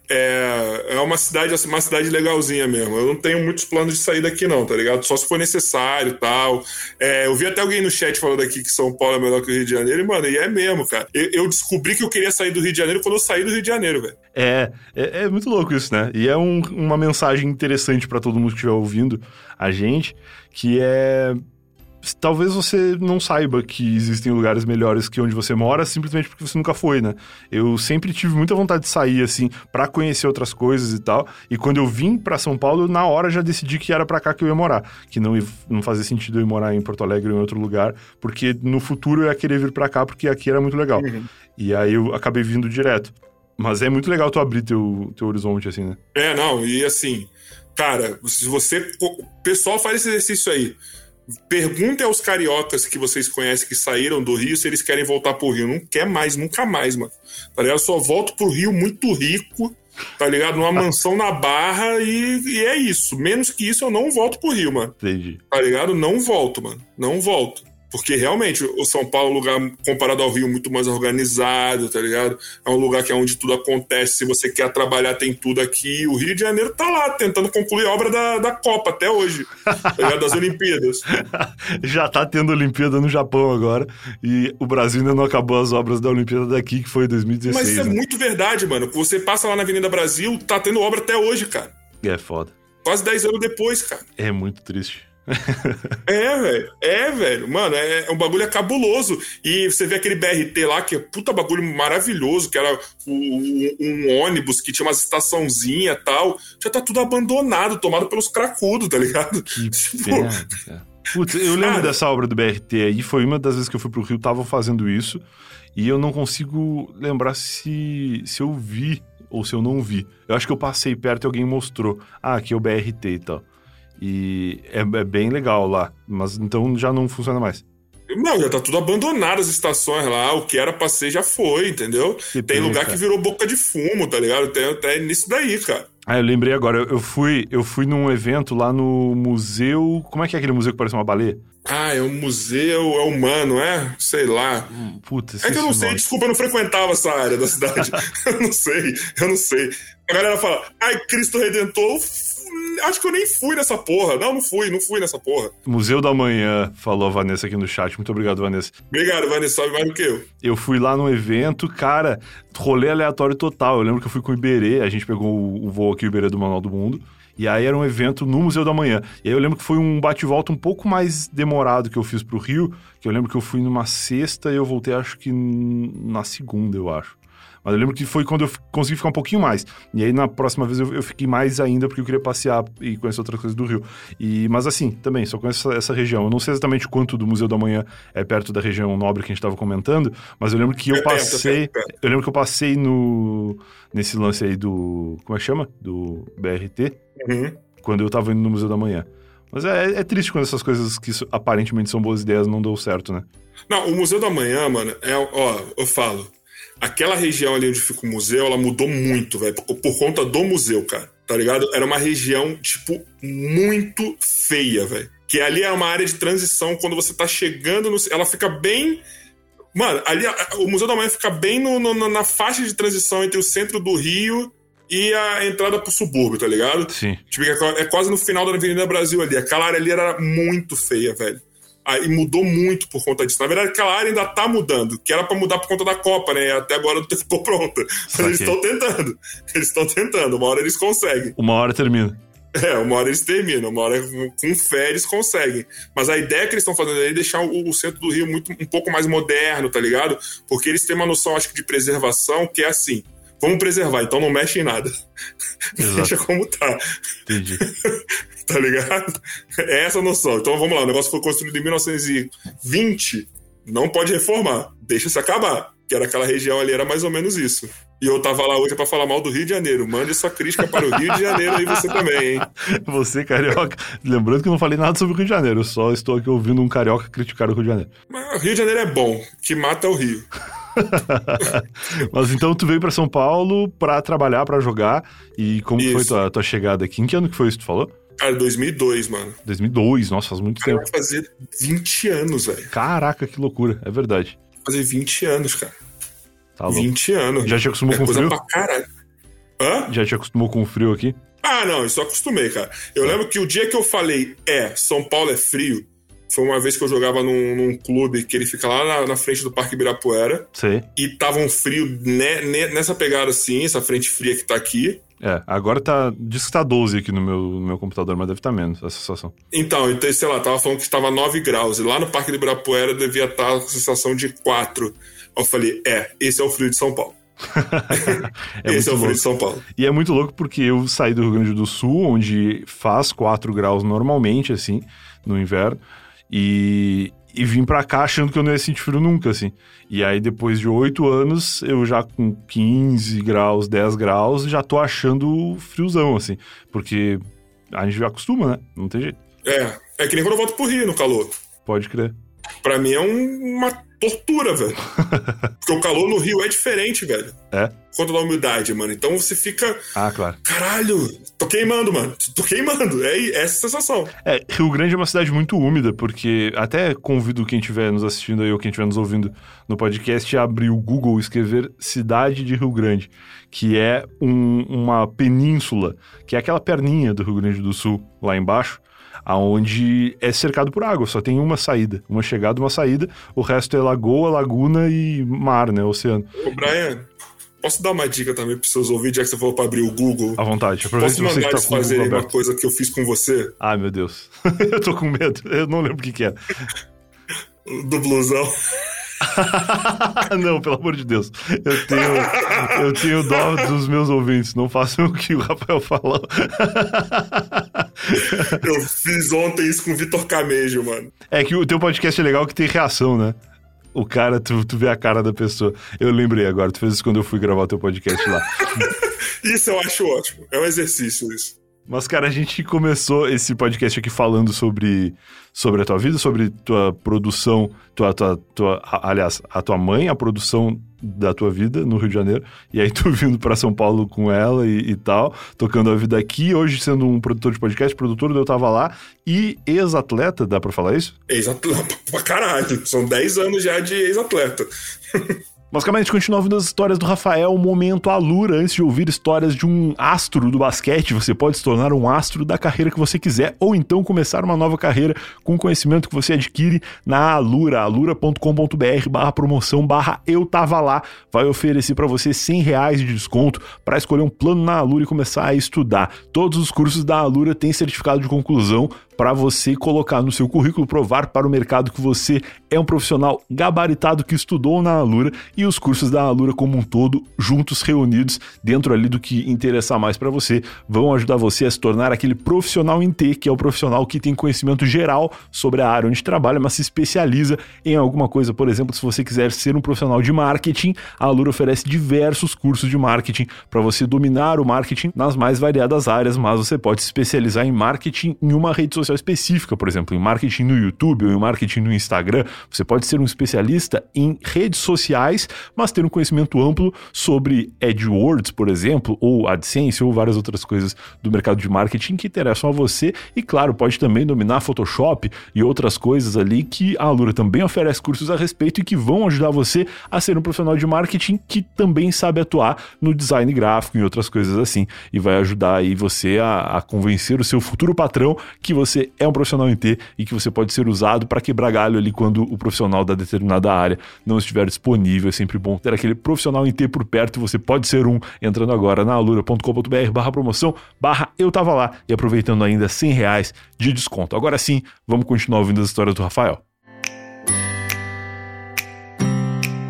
É, é uma cidade, uma cidade legalzinha mesmo. Eu não tenho muitos planos de sair daqui não, tá ligado? Só se for necessário e tal. É, eu vi até alguém no chat falando aqui que São Paulo é melhor que o Rio de Janeiro. E, mano, e é mesmo, cara. Eu, eu descobri que eu queria sair do Rio de Janeiro quando eu saí do Rio de Janeiro, velho. É, é, é muito louco isso, né? E é um, uma mensagem interessante pra todo mundo que estiver ouvindo a gente, que é... Talvez você não saiba que existem lugares melhores que onde você mora, simplesmente porque você nunca foi, né? Eu sempre tive muita vontade de sair, assim, pra conhecer outras coisas e tal. E quando eu vim pra São Paulo, na hora já decidi que era pra cá que eu ia morar. Que não, não fazia sentido eu ir morar em Porto Alegre ou em outro lugar, porque no futuro eu ia querer vir pra cá, porque aqui era muito legal. Uhum. E aí eu acabei vindo direto. Mas é muito legal tu abrir teu, teu horizonte, assim, né? É, não, e assim, cara, se você... O pessoal faz esse exercício aí. Pergunte aos cariocas que vocês conhecem que saíram do Rio se eles querem voltar pro Rio. Não quer mais, nunca mais, mano. Tá ligado? Eu só volto pro Rio muito rico, tá ligado? Numa mansão na Barra e, e é isso. Menos que isso eu não volto pro Rio, mano. Entendi. Tá ligado? Não volto, mano. Não volto. Porque realmente o São Paulo é um lugar, comparado ao Rio, muito mais organizado, tá ligado? É um lugar que é onde tudo acontece. Se você quer trabalhar, tem tudo aqui. O Rio de Janeiro tá lá, tentando concluir a obra da, da Copa até hoje, tá ligado? Das Olimpíadas. Já tá tendo Olimpíada no Japão agora. E o Brasil ainda não acabou as obras da Olimpíada daqui, que foi em dois mil e dezesseis. Mas isso né? é muito verdade, mano. Você passa lá na Avenida Brasil, tá tendo obra até hoje, cara. É foda. Quase dez anos depois, cara. É muito triste. É, velho. É, velho. Mano, é, é um bagulho cabuloso. E você vê aquele B R T lá, que é puta bagulho maravilhoso, que era um, um ônibus que tinha umas estaçãozinha e tal. Já tá tudo abandonado, tomado pelos cracudos, tá ligado? Que tipo... pena, cara. Putz, eu lembro cara... dessa obra do B R T aí. Foi uma das vezes que eu fui pro Rio, estavam fazendo isso. E eu não consigo lembrar se, se eu vi ou se eu não vi. Eu acho que eu passei perto e alguém mostrou. Ah, aqui é o B R T e tal. E é, é bem legal lá, mas então já não funciona mais. Não, já tá tudo abandonado as estações lá, o que era pra ser já foi, entendeu? Que tem pena, lugar cara. Que virou boca de fumo, tá ligado? Tem até nisso daí, cara. Ah, eu lembrei agora, eu fui, eu fui num evento lá no museu... Como é que é aquele museu que parece uma baleia? Ah, é um museu, é humano, é? Sei lá. Hum, puta, é que eu não sei, desculpa, eu não frequentava essa área da cidade. eu não sei, eu não sei. A galera fala, ai, Cristo Redentor... Acho que eu nem fui nessa porra. Não, não fui, não fui nessa porra. Museu da Manhã, falou a Vanessa aqui no chat. Muito obrigado, Vanessa. Obrigado, Vanessa. Sabe mais do que eu. Eu fui lá no evento, cara, rolê aleatório total. Eu lembro que eu fui com o Iberê, a gente pegou o voo aqui, o Iberê do Manual do Mundo. E aí era um evento no Museu da Manhã. E aí eu lembro que foi um bate-volta um pouco mais demorado que eu fiz pro Rio, que eu lembro que eu fui numa sexta e eu voltei acho que na segunda, eu acho. Mas eu lembro que foi quando eu consegui ficar um pouquinho mais. E aí, na próxima vez, eu, eu fiquei mais ainda, porque eu queria passear e conhecer outras coisas do Rio. E, mas assim, também, só conheço essa, essa região. Eu não sei exatamente quanto do Museu da Manhã é perto da região nobre que a gente estava comentando, mas eu lembro que eu é passei... Perto, é perto. Eu lembro que eu passei no... nesse lance aí do... Como é que chama? Do B R T. Uhum. Quando eu tava indo no Museu da Manhã. Mas é, é triste quando essas coisas que aparentemente são boas ideias não deu certo, né? Não, o Museu da Manhã, mano, é... Ó, eu falo... Aquela região ali onde fica o museu, ela mudou muito, velho, por, por conta do museu, cara, tá ligado? Era uma região, tipo, muito feia, velho. Que ali é uma área de transição, quando você tá chegando no... Ela fica bem... Mano, ali o Museu da Manhã fica bem no, no, na faixa de transição entre o centro do Rio e a entrada pro subúrbio, tá ligado? Sim. Tipo, é quase no final da Avenida Brasil ali. Aquela área ali era muito feia, velho. E mudou muito por conta disso. Na verdade, aquela área ainda tá mudando, que era pra mudar por conta da Copa, né? Até agora não ficou pronta. Mas eles estão tentando. Eles estão tentando. Uma hora eles conseguem. Uma hora termina. É, uma hora eles terminam. Uma hora com fé eles conseguem. Mas a ideia que eles estão fazendo aí é deixar o, o centro do Rio muito, um pouco mais moderno, tá ligado? Porque eles têm uma noção, acho que, de preservação, que é assim. vamos preservar, então não mexe em nada. Deixa como tá. Entendi. Tá ligado? É essa a noção. Então vamos lá, o negócio foi construído em mil novecentos e vinte, não pode reformar, deixa se acabar. Que era aquela região ali, era mais ou menos isso. E eu tava lá hoje pra falar mal do Rio de Janeiro. Mande sua crítica para o Rio de Janeiro aí, você também, hein? Você, carioca. Lembrando que eu não falei nada sobre o Rio de Janeiro, eu só estou aqui ouvindo um carioca criticar o Rio de Janeiro. Mas o Rio de Janeiro é bom, que mata o Rio. Mas então tu veio pra São Paulo pra trabalhar, pra jogar. E como isso. foi tua, tua chegada aqui? Em que ano que foi isso que tu falou? Cara, dois mil e dois, mano. dois mil e dois, nossa, faz muito cara, tempo. Vai fazer vinte anos, velho. Caraca, que loucura, é verdade. Vai fazer vinte anos, cara. Tá louco. vinte anos. Já te acostumou é com o frio? Pra caralho. Hã? Já te acostumou com o frio aqui? Ah, não, isso eu acostumei, cara. Eu lembro que o dia que eu falei, é, São Paulo é frio, foi uma vez que eu jogava num, num clube que ele fica lá na, na frente do Parque Ibirapuera. Sim. E tava um frio ne, ne, nessa pegada assim, essa frente fria que tá aqui. É, agora tá. Diz que tá doze aqui no meu, no meu computador, mas deve estar menos essa sensação. Então, então, sei lá, tava falando que estava nove graus. E lá no Parque do Ibirapuera devia estar com a sensação de quatro. Eu falei, é, esse é o frio de São Paulo. é esse é o frio louco. de São Paulo. E é muito louco porque eu saí do Rio Grande do Sul, onde faz quatro graus normalmente, assim, no inverno. E, e vim pra cá achando que eu não ia sentir frio nunca, assim. E aí, depois de oito anos, eu já com quinze graus, dez graus, já tô achando friozão, assim. Porque a gente já acostuma, né? Não tem jeito. É, é que nem quando eu volto pro Rio, no calor. Pode crer. Pra mim é um, uma tortura, velho. Porque o calor no Rio é diferente, velho. É? Quanto da umidade, mano. Então você fica... Ah, claro. Caralho, tô queimando, mano. Tô queimando. É essa sensação. É, Rio Grande é uma cidade muito úmida, porque até convido quem estiver nos assistindo aí ou quem estiver nos ouvindo no podcast a abrir o Google e escrever cidade de Rio Grande, que é um, uma península, que é aquela perninha do Rio Grande do Sul, lá embaixo, aonde é cercado por água, só tem uma saída, uma chegada e uma saída, o resto é lagoa, laguna e mar, né, oceano. Ô, Brian, posso dar uma dica também pros seus ouvintes, já que você falou pra abrir o Google? À vontade, aproveita. Posso mandar eles fazerem uma coisa que eu fiz com você? Ai, meu Deus, eu tô com medo, eu não lembro o que que é. Do blusão. Não, pelo amor de Deus. Eu tenho, eu tenho dó dos meus ouvintes. Não façam o que o Rafael falou. Eu fiz ontem isso com o Vitor Camejo, mano. É que o teu podcast é legal que tem reação, né? O cara, tu, tu vê a cara da pessoa. Eu lembrei agora, tu fez isso quando eu fui gravar o teu podcast lá. Isso eu acho ótimo. É um exercício isso. Mas, cara, a gente começou esse podcast aqui falando sobre, sobre a tua vida, sobre tua produção, tua, tua, tua, aliás, a tua mãe, a produção da tua vida no Rio de Janeiro, e aí tu vindo pra São Paulo com ela e, e tal, tocando a vida aqui, hoje sendo um produtor de podcast, produtor do Eu Tava Lá, e ex-atleta, dá pra falar isso? Ex-atleta, pra caralho, são dez anos já de ex-atleta. Basicamente, continua ouvindo as histórias do Rafael, momento Alura. Antes de ouvir histórias de um astro do basquete, você pode se tornar um astro da carreira que você quiser, ou então começar uma nova carreira com o conhecimento que você adquire na Alura, alura.com.br barra promoção barra eu tava lá. Vai oferecer para você cem reais de desconto para escolher um plano na Alura e começar a estudar. Todos os cursos da Alura têm certificado de conclusão para você colocar no seu currículo, provar para o mercado que você é um profissional gabaritado que estudou na Alura, e os cursos da Alura como um todo, juntos, reunidos, dentro ali do que interessar mais para você, vão ajudar você a se tornar aquele profissional em T, que é o profissional que tem conhecimento geral sobre a área onde trabalha, mas se especializa em alguma coisa. Por exemplo, se você quiser ser um profissional de marketing, a Alura oferece diversos cursos de marketing para você dominar o marketing nas mais variadas áreas, mas você pode se especializar em marketing em uma rede social específica, por exemplo, em marketing no YouTube ou em marketing no Instagram. Você pode ser um especialista em redes sociais, mas ter um conhecimento amplo sobre AdWords, por exemplo, ou AdSense, ou várias outras coisas do mercado de marketing que interessam a você. E claro, pode também dominar Photoshop e outras coisas ali que a Alura também oferece cursos a respeito e que vão ajudar você a ser um profissional de marketing que também sabe atuar no design gráfico e outras coisas assim, e vai ajudar aí você a, a convencer o seu futuro patrão que você é um profissional em T e que você pode ser usado para quebrar galho ali quando o profissional da determinada área não estiver disponível. É sempre bom ter aquele profissional em T por perto, e você pode ser um entrando agora na alura.com.br barra promoção barra eu tava lá e aproveitando ainda cem reais de desconto. Agora sim, vamos continuar ouvindo as histórias do Rafael.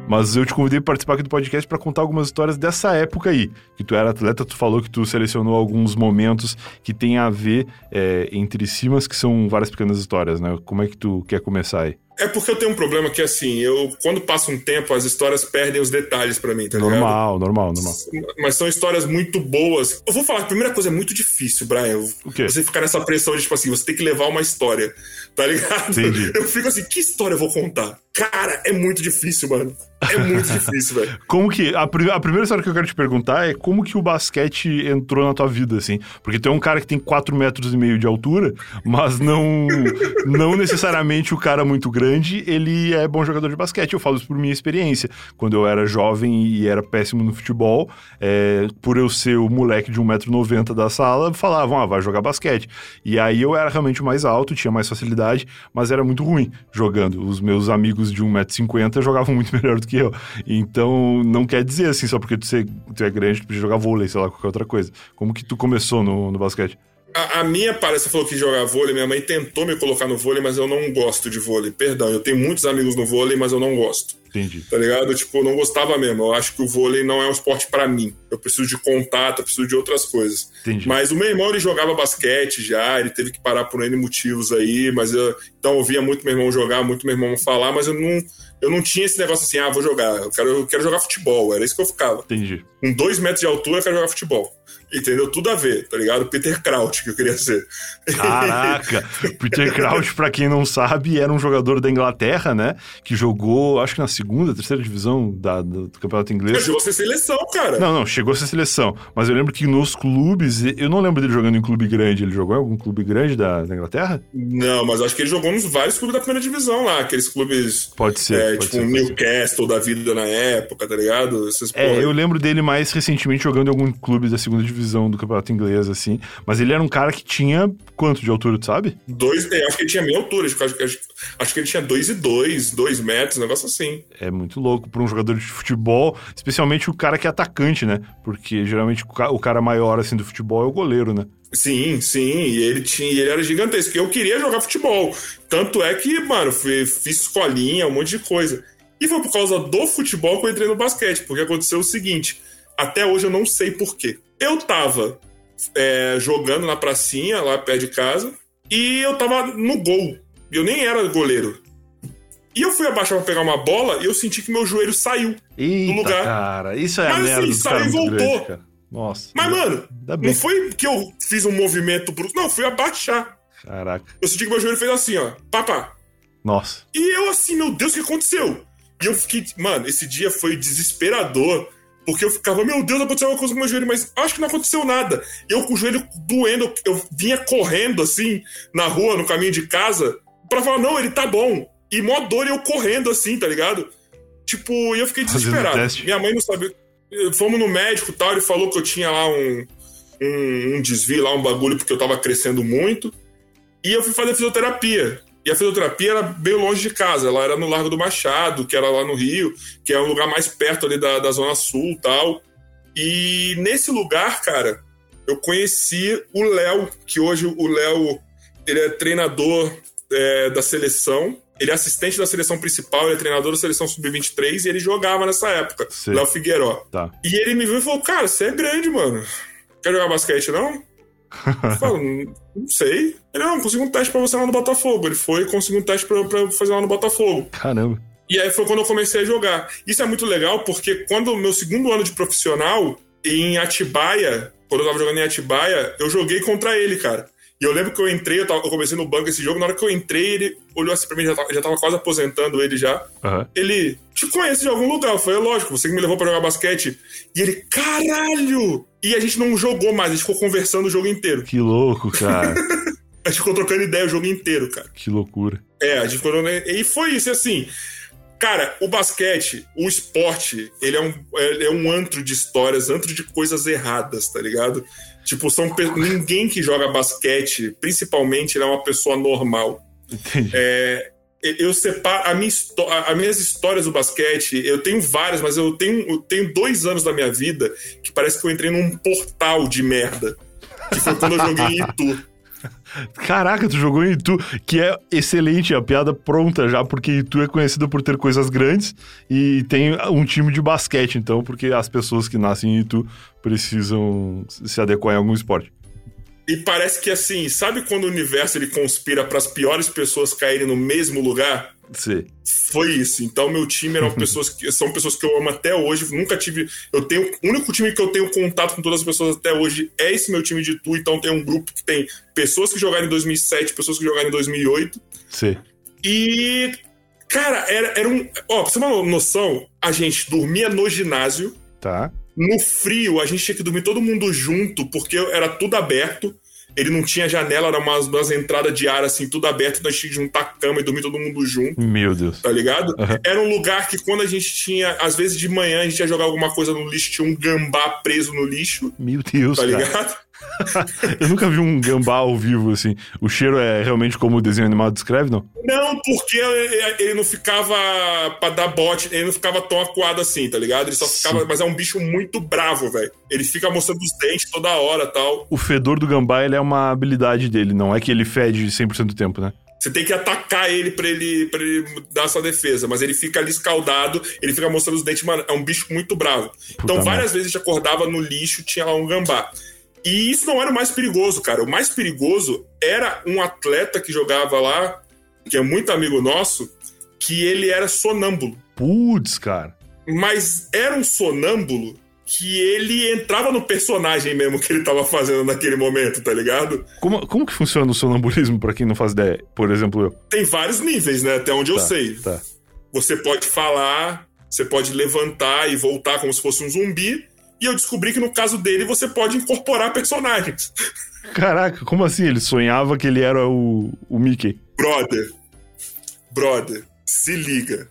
Mas eu te convidei para participar aqui do podcast para contar algumas histórias dessa época aí. Que tu era atleta, tu falou que tu selecionou alguns momentos que tem a ver é, entre si, mas que são várias pequenas histórias, né? Como é que tu quer começar aí? É porque eu tenho um problema que, assim, eu quando passa um tempo, as histórias perdem os detalhes pra mim, tá ligado? Normal, normal, normal. Mas são histórias muito boas. Eu vou falar, a primeira coisa é muito difícil, Brian. O quê? Você ficar nessa pressão de, tipo assim, você tem que levar uma história, tá ligado? Entendi. Eu fico assim, que história eu vou contar? Cara, é muito difícil, mano. É muito difícil, velho. Como que... A, pr- a primeira história que eu quero te perguntar é como que o basquete entrou na tua vida, assim? Porque tu é um cara que tem quatro metros e meio de altura, mas não, não necessariamente o cara muito grande, ele é bom jogador de basquete. Eu falo isso por minha experiência. Quando eu era jovem e era péssimo no futebol, é, por eu ser o moleque de um metro e noventa da sala, falavam, ah, vai jogar basquete. E aí eu era realmente mais alto, tinha mais facilidade, mas era muito ruim jogando. Os meus amigos de um metro e cinquenta jogavam muito melhor do que eu. Então, não quer dizer assim, só porque tu, ser, tu é grande, tu podia jogar vôlei, sei lá, qualquer outra coisa. Como que tu começou no, no basquete? A, a minha, parece, você falou que jogar vôlei, minha mãe tentou me colocar no vôlei, mas eu não gosto de vôlei. Perdão, eu tenho muitos amigos no vôlei, mas eu não gosto. Entendi. Tá ligado? Tipo, eu não gostava mesmo. Eu acho que o vôlei não é um esporte pra mim. Eu preciso de contato, eu preciso de outras coisas. Entendi. Mas o meu irmão, ele jogava basquete já, ele teve que parar por N motivos aí, mas eu... Então eu via muito meu irmão jogar, muito meu irmão falar, mas eu não, eu não tinha esse negócio assim, ah, vou jogar, eu quero, eu quero jogar futebol, era isso que eu ficava. Entendi. Com dois metros de altura, eu quero jogar futebol. Entendeu? Tudo a ver, tá ligado? Peter Crouch, que eu queria ser. Caraca! Peter Crouch, pra quem não sabe, era um jogador da Inglaterra, né? Que jogou, acho que na segunda, terceira divisão da, do, do campeonato inglês. Ele chegou a ser seleção, cara. Não, não, chegou a ser seleção. Mas eu lembro que nos clubes, eu não lembro dele jogando em clube grande. Ele jogou em algum clube grande da, da Inglaterra? Não, mas acho que ele jogou nos vários clubes da primeira divisão lá. Aqueles clubes... Pode ser. É, pode tipo ser, um Newcastle da vida na época, tá ligado? Essas É, porra. eu lembro dele mais recentemente jogando em algum clube da segunda divisão do campeonato inglês, assim. Mas ele era um cara que tinha quanto de altura, tu sabe? Dois, é, acho que ele tinha meia altura. Acho, acho, acho que ele tinha dois e dois, dois metros, um negócio assim. É muito louco para um jogador de futebol, especialmente o cara que é atacante, né? Porque geralmente o cara maior, assim, do futebol é o goleiro, né? Sim, sim, e ele, tinha, ele era gigantesco. Eu queria jogar futebol. Tanto é que, mano, fiz escolinha, um monte de coisa. E foi por causa do futebol que eu entrei no basquete, porque aconteceu o seguinte, até hoje eu não sei por quê. Eu tava é, jogando na pracinha, lá perto de casa, e eu tava no gol. Eu nem era goleiro. E eu fui abaixar pra pegar uma bola e eu senti que meu joelho saiu Eita, do lugar. Cara, isso é Mas, a merda assim, do cara saiu e muito voltou. grande, cara. Nossa. Mas, mano, bem. não foi que eu fiz um movimento brusco. Não, fui abaixar. Caraca. Eu senti que meu joelho fez assim, ó. Papá. Nossa. E eu assim, meu Deus, o que aconteceu? E eu fiquei... Mano, esse dia foi desesperador. Porque eu ficava, meu Deus, aconteceu alguma coisa com o meu joelho. Mas acho que não aconteceu nada. Eu com o joelho doendo, eu vinha correndo, assim, na rua, no caminho de casa. Pra falar, não, ele tá bom. E mó dor e eu correndo, assim, tá ligado? Tipo, e eu fiquei desesperado. Minha mãe não sabia... Fomos no médico e tal, ele falou que eu tinha lá um, um, um desvio, lá um bagulho, porque eu tava crescendo muito. E eu fui fazer fisioterapia. E a fisioterapia era bem longe de casa, ela era no Largo do Machado, que era lá no Rio, que é um lugar mais perto ali da, da Zona Sul e tal. E nesse lugar, cara, eu conheci o Léo, que hoje o Léo, ele é treinador é, da seleção. Ele é assistente da seleção principal, ele é treinador da seleção sub vinte e três e ele jogava nessa época, Sim. Léo Figueiró. Tá. E ele me viu e falou, cara, você é grande, mano. Quer jogar basquete, não? Eu falo, não sei. Ele, não, consegui um teste pra você lá no Botafogo. Ele foi e conseguiu um teste pra, pra fazer lá no Botafogo. Caramba. E aí foi quando eu comecei a jogar. Isso é muito legal, porque quando o meu segundo ano de profissional, em Atibaia, quando eu tava jogando em Atibaia, eu joguei contra ele, cara. E eu lembro que eu entrei, eu, tava, eu comecei no banco esse jogo, na hora que eu entrei, ele olhou assim pra mim, já tava, já tava quase aposentando ele já. Uhum. Ele, te conhece de algum lugar? Eu falei, lógico, você que me levou pra jogar basquete. E ele, caralho! E a gente não jogou mais, a gente ficou conversando o jogo inteiro. Que louco, cara. A gente ficou trocando ideia o jogo inteiro, cara. Que loucura. É, a gente ficou... E foi isso, assim... Cara, o basquete, o esporte, ele é um, é um antro de histórias, antro de coisas erradas, tá ligado? Tipo, são pe... ninguém que joga basquete, principalmente, ele é uma pessoa normal. Entendi. É, eu separo... A minha histó... As minhas histórias do basquete, eu tenho várias, mas eu tenho, eu tenho dois anos da minha vida que parece que eu entrei num portal de merda. Que foi quando eu joguei em Itu. Caraca, tu jogou em Itu, que é excelente, a piada pronta já, porque Itu é conhecido por ter coisas grandes e tem um time de basquete, então, porque as pessoas que nascem em Itu precisam se adequar em algum esporte. E parece que assim, sabe quando o universo ele conspira para as piores pessoas caírem no mesmo lugar? Sim. Foi isso. Então meu time eram pessoas que são pessoas que eu amo até hoje. Nunca tive, eu tenho, o único time que eu tenho contato com todas as pessoas até hoje é esse meu time de Itu. Então tem um grupo que tem pessoas que jogaram em dois mil e sete, pessoas que jogaram em dois mil e oito. Sim. E cara, era, era um, ó, pra você ter uma noção, a gente dormia no ginásio. Tá. No frio, a gente tinha que dormir todo mundo junto, porque era tudo aberto. Ele não tinha janela, era umas, umas entradas de ar, assim, tudo aberto. Então a gente tinha que juntar a cama e dormir todo mundo junto. Meu Deus. Tá ligado? Uhum. Era um lugar que quando a gente tinha... Às vezes de manhã a gente ia jogar alguma coisa no lixo, tinha um gambá preso no lixo. Meu Deus, tá cara. ligado? Eu nunca vi um gambá ao vivo, assim. O cheiro é realmente como o desenho animado descreve, não? Não, porque ele não ficava pra dar bote, ele não ficava tão acuado assim, tá ligado? Ele só ficava... Sim. Mas é um bicho muito bravo, velho. Ele fica mostrando os dentes toda hora e tal. O fedor do gambá, ele é uma habilidade dele, não é que ele fede cem por cento do tempo, né? Você tem que atacar ele pra ele, pra ele dar sua defesa, mas ele fica ali escaldado, ele fica mostrando os dentes, mano, é um bicho muito bravo. Puta então várias merda. vezes a gente acordava no lixo, tinha lá um gambá. E isso não era o mais perigoso, cara. O mais perigoso era um atleta que jogava lá, que é muito amigo nosso, que ele era sonâmbulo. Putz, cara. Mas era um sonâmbulo que ele entrava no personagem mesmo que ele tava fazendo naquele momento, tá ligado? Como, como que funciona o sonambulismo, pra quem não faz ideia? Por exemplo, eu. Tem vários níveis, né? Até onde tá, eu sei. Tá. Você pode falar, você pode levantar e voltar como se fosse um zumbi. E eu descobri que no caso dele você pode incorporar personagens. Caraca, como assim? Ele sonhava que ele era o, o Mickey. Brother, brother, se liga.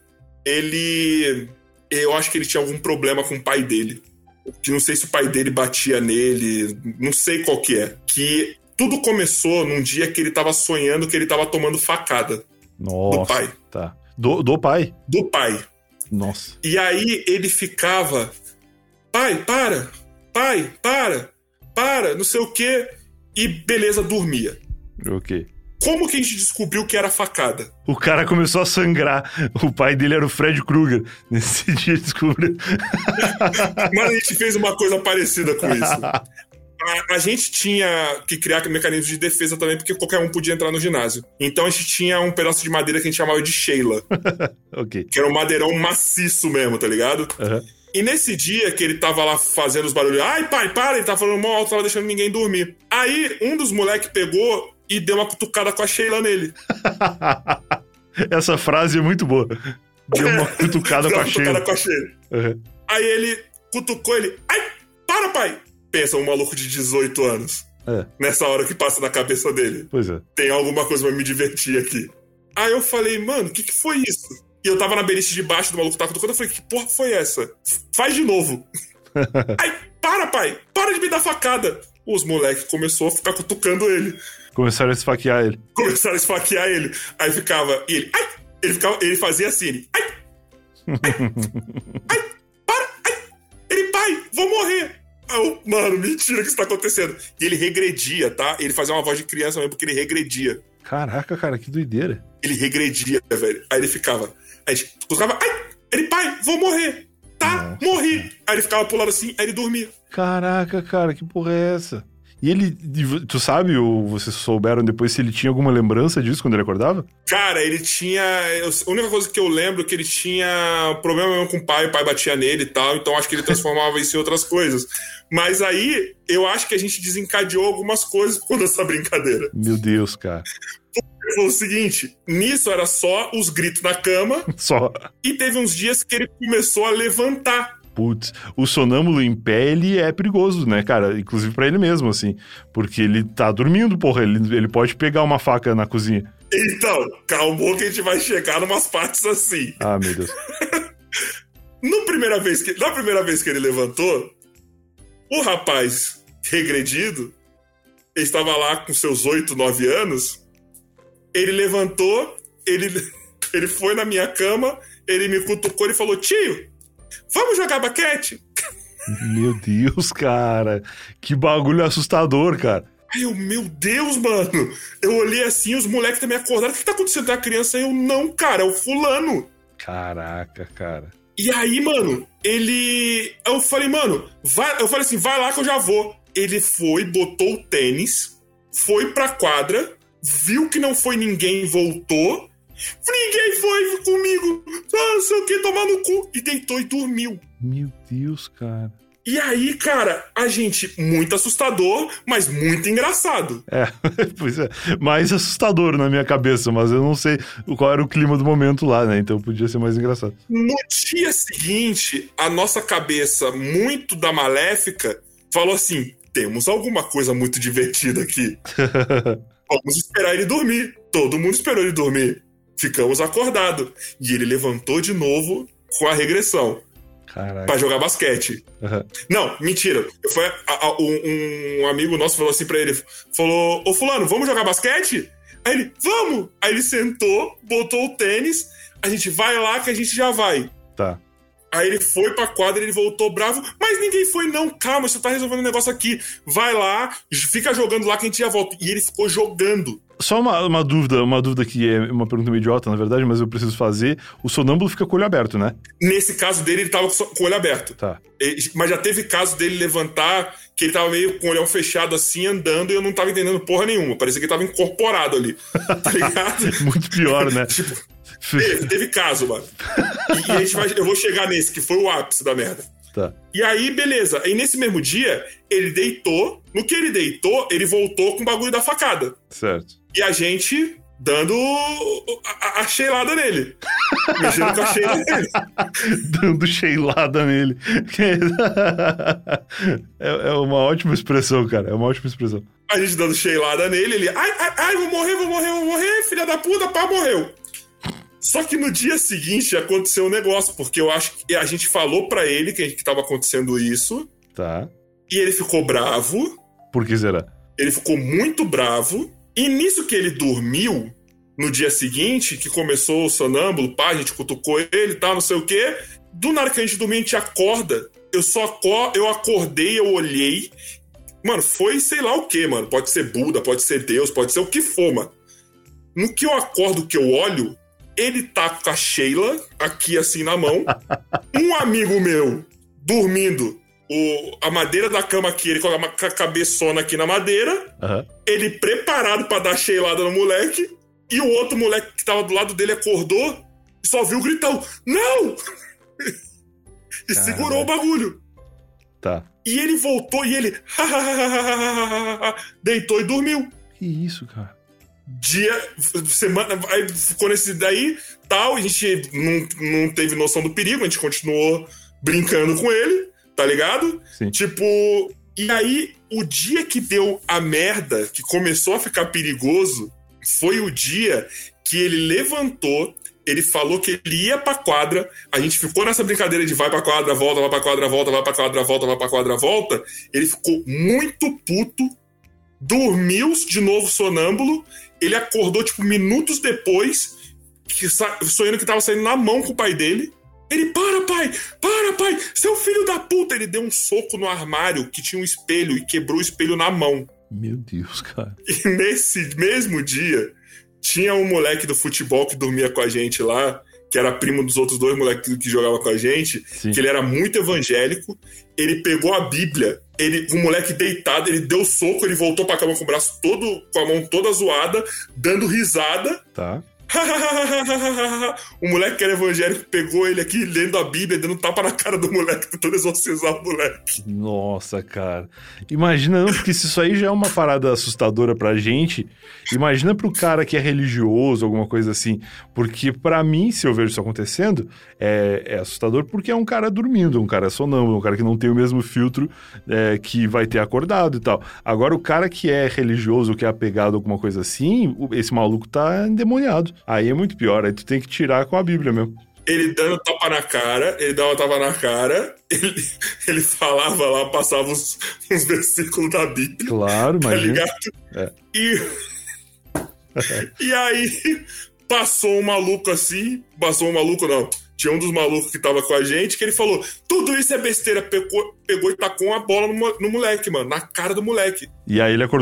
Ele... Eu acho que ele tinha algum problema com o pai dele. Que não sei se o pai dele batia nele, não sei qual que é. Que tudo começou num dia que ele tava sonhando que ele tava tomando facada. Nossa, do pai. Tá. Do, do pai? Do pai. Nossa. E aí ele ficava... Pai, para! Pai, para! Para! Não sei o quê. E beleza, dormia. Ok. Como que a gente descobriu que era facada? O cara começou a sangrar. O pai dele era o Fred Krueger. Nesse dia descobriu. Mas a gente fez uma coisa parecida com isso. A, a gente tinha que criar mecanismos de defesa também, porque qualquer um podia entrar no ginásio. Então a gente tinha um pedaço de madeira que a gente chamava de Sheila. Ok. Que era um madeirão maciço mesmo, tá ligado? Aham. Uhum. E nesse dia que ele tava lá fazendo os barulhos, ai pai, para, ele tava falando mal alto, tava deixando ninguém dormir. Aí um dos moleques pegou e deu uma cutucada com a Sheila nele. Essa frase é muito boa. Deu uma cutucada, deu com, uma a cutucada com a Sheila. Uhum. Aí ele cutucou ele, ai, para pai. Pensa, um maluco de dezoito anos. É. Nessa hora que passa na cabeça dele. Pois é. Tem alguma coisa pra me divertir aqui. Aí eu falei, mano, o que que foi isso? E eu tava na beliche de baixo do maluco que tava cutucando, eu falei, que porra foi essa? Faz de novo. Aí, para, pai! Para de me dar facada! Os moleques começaram a ficar cutucando ele. Começaram a esfaquear ele. Começaram a esfaquear ele. Aí ficava, e ele, ai! Ele, ficava, ele fazia assim, ele, ai! Ai! Ai! Para! Ai! Ele, pai, vou morrer! Aí eu, mano, mentira que isso tá acontecendo. E ele regredia, tá? Ele fazia uma voz de criança mesmo, porque ele regredia. Caraca, cara, que doideira. Ele regredia, velho. Aí ele ficava... Aí a gente ficava, ai, ele, pai, vou morrer. Tá, nossa, morri. Cara. Aí ele ficava pulando assim, aí ele dormia. Caraca, cara, que porra é essa? E ele, tu sabe, ou vocês souberam depois se ele tinha alguma lembrança disso quando ele acordava? Cara, ele tinha... A única coisa que eu lembro é que ele tinha problema mesmo com o pai, o pai batia nele e tal, então acho que ele transformava isso em outras coisas. Mas aí, eu acho que a gente desencadeou algumas coisas por conta dessa brincadeira. Meu Deus, cara. Foi o seguinte, nisso era só os gritos na cama. Só. E teve uns dias que ele começou a levantar. Putz, o sonâmbulo em pé, ele é perigoso, né, cara? Inclusive pra ele mesmo, assim. Porque ele tá dormindo, porra. Ele, ele pode pegar uma faca na cozinha. Então, calma que a gente vai chegar numas partes assim. Ah, meu Deus. no primeira vez que, na primeira vez que ele levantou, o rapaz regredido, ele estava lá com seus oito, nove anos... Ele levantou, ele, ele foi na minha cama, ele me cutucou e falou, tio, vamos jogar basquete? Meu Deus, cara. Que bagulho assustador, cara. Aí eu, meu Deus, mano. Eu olhei assim, os moleques também acordaram. O que tá acontecendo com a criança? Aí eu, não, cara, é o fulano. Caraca, cara. E aí, mano, ele... Eu falei, mano, vai... eu falei assim, vai lá que eu já vou. Ele foi, botou o tênis, foi pra quadra, viu que não foi ninguém, voltou. Ninguém foi comigo. Ah, não sei o que, tomar no cu. E deitou e dormiu. Meu Deus, cara. E aí, cara, a gente, muito assustador, mas muito engraçado. É, pois é, mais assustador na minha cabeça, mas eu não sei qual era o clima do momento lá, né? Então podia ser mais engraçado. No dia seguinte, a nossa cabeça, muito da maléfica, falou assim, temos alguma coisa muito divertida aqui. Vamos esperar ele dormir. Todo mundo esperou ele dormir. Ficamos acordados. E ele levantou de novo com a regressão. Caraca. Pra jogar basquete. Uhum. Não, mentira. Foi, a, a, um, um amigo nosso falou assim pra ele, falou, ô fulano, vamos jogar basquete? Aí ele, vamos! Aí ele sentou, botou o tênis, a gente vai lá que a gente já vai. Tá. Aí ele foi pra quadra, ele voltou bravo, mas ninguém foi não, calma, você tá resolvendo um negócio aqui. Vai lá, fica jogando lá que a gente já volta. E ele ficou jogando. Só uma, uma dúvida, uma dúvida que é uma pergunta meio idiota, na verdade, mas eu preciso fazer. O sonâmbulo fica com o olho aberto, né? Nesse caso dele, ele tava com o olho aberto. Tá. Ele, mas já teve caso dele levantar, que ele tava meio com o olhão fechado assim, andando, e eu não tava entendendo porra nenhuma. Parecia que ele tava incorporado ali. Tá ligado? Muito pior, né? Tipo, teve, teve caso, mano. E, e a gente vai, eu vou chegar nesse, que foi o ápice da merda. Tá. E aí, beleza. Aí nesse mesmo dia, ele deitou. No que ele deitou, ele voltou com o bagulho da facada. Certo. E a gente dando a, a, a cheilada nele. Mexendo com a cheila dele. Dando cheilada nele. é, é uma ótima expressão, cara. É uma ótima expressão. A gente dando cheilada nele, ele... Ai, ai, ai, vou morrer, vou morrer, vou morrer. Filha da puta, pá, morreu. Só que no dia seguinte aconteceu um negócio, porque eu acho que a gente falou pra ele que, que tava acontecendo isso. Tá. E ele ficou bravo. Por que será? Ele ficou muito bravo. E nisso que ele dormiu, no dia seguinte, que começou o sonâmbulo, pá, a gente cutucou ele e tal, não sei o quê. Do nada que a gente dormia, a gente acorda. Eu só acor- eu acordei, eu olhei. Mano, foi sei lá o quê, mano. Pode ser Buda, pode ser Deus, pode ser o que for, mano. No que eu acordo, que eu olho, ele tá com a Sheila aqui assim na mão. Um amigo meu dormindo. O, a madeira da cama aqui, ele com a cabeçona aqui na madeira. Uhum. Ele preparado pra dar cheilada no moleque. E o outro moleque que tava do lado dele acordou e só viu o gritão. Não! E Caramba. segurou o bagulho. Tá. E ele voltou e ele deitou e dormiu. Que isso, cara? Dia, semana, aí ficou nesse daí, tal, a gente não, não teve noção do perigo, a gente continuou brincando com ele, tá ligado? Sim. Tipo, e aí o dia que deu a merda, que começou a ficar perigoso, foi o dia que ele levantou, ele falou que ele ia pra quadra, a gente ficou nessa brincadeira de vai pra quadra, volta, vai pra quadra, volta, vai pra quadra, volta, vai pra quadra, volta, ele ficou muito puto, dormiu de novo sonâmbulo, ele acordou, tipo, minutos depois, que sa- sonhando que tava saindo na mão com o pai dele. Ele, para, pai! Para, pai! Seu filho da puta! Ele deu um soco no armário que tinha um espelho e quebrou o espelho na mão. Meu Deus, cara. E nesse mesmo dia, tinha um moleque do futebol que dormia com a gente lá, que era primo dos outros dois moleques que jogavam com a gente, Sim. que ele era muito evangélico. Ele pegou a Bíblia, ele, o moleque deitado, ele deu soco, ele voltou pra cama com o braço todo, com a mão toda zoada, dando risada. Tá. O moleque que era evangélico pegou ele aqui, lendo a Bíblia, dando tapa na cara do moleque, tentando exorcizar o moleque. Nossa, cara. Imagina, não, porque se isso aí já é uma parada assustadora pra gente, imagina pro cara que é religioso, alguma coisa assim. Porque pra mim, se eu vejo isso acontecendo, é, é assustador porque é um cara dormindo, um cara sonâmbulo, um cara que não tem o mesmo filtro é, que vai ter acordado e tal. Agora, o cara que é religioso, que é apegado a alguma coisa assim, esse maluco tá endemoniado. Aí é muito pior, aí tu tem que tirar com a Bíblia mesmo. Ele dando tapa na cara, ele dava tapa na cara, ele, ele falava lá, passava uns, uns versículos da Bíblia. Claro, tá imagina. ligado? É. E, e aí passou um maluco assim, passou um maluco não, tinha um dos malucos que tava com a gente, que ele falou, tudo isso é besteira, pegou, pegou e tacou uma bola no, no moleque, mano, na cara do moleque. E aí ele acordou.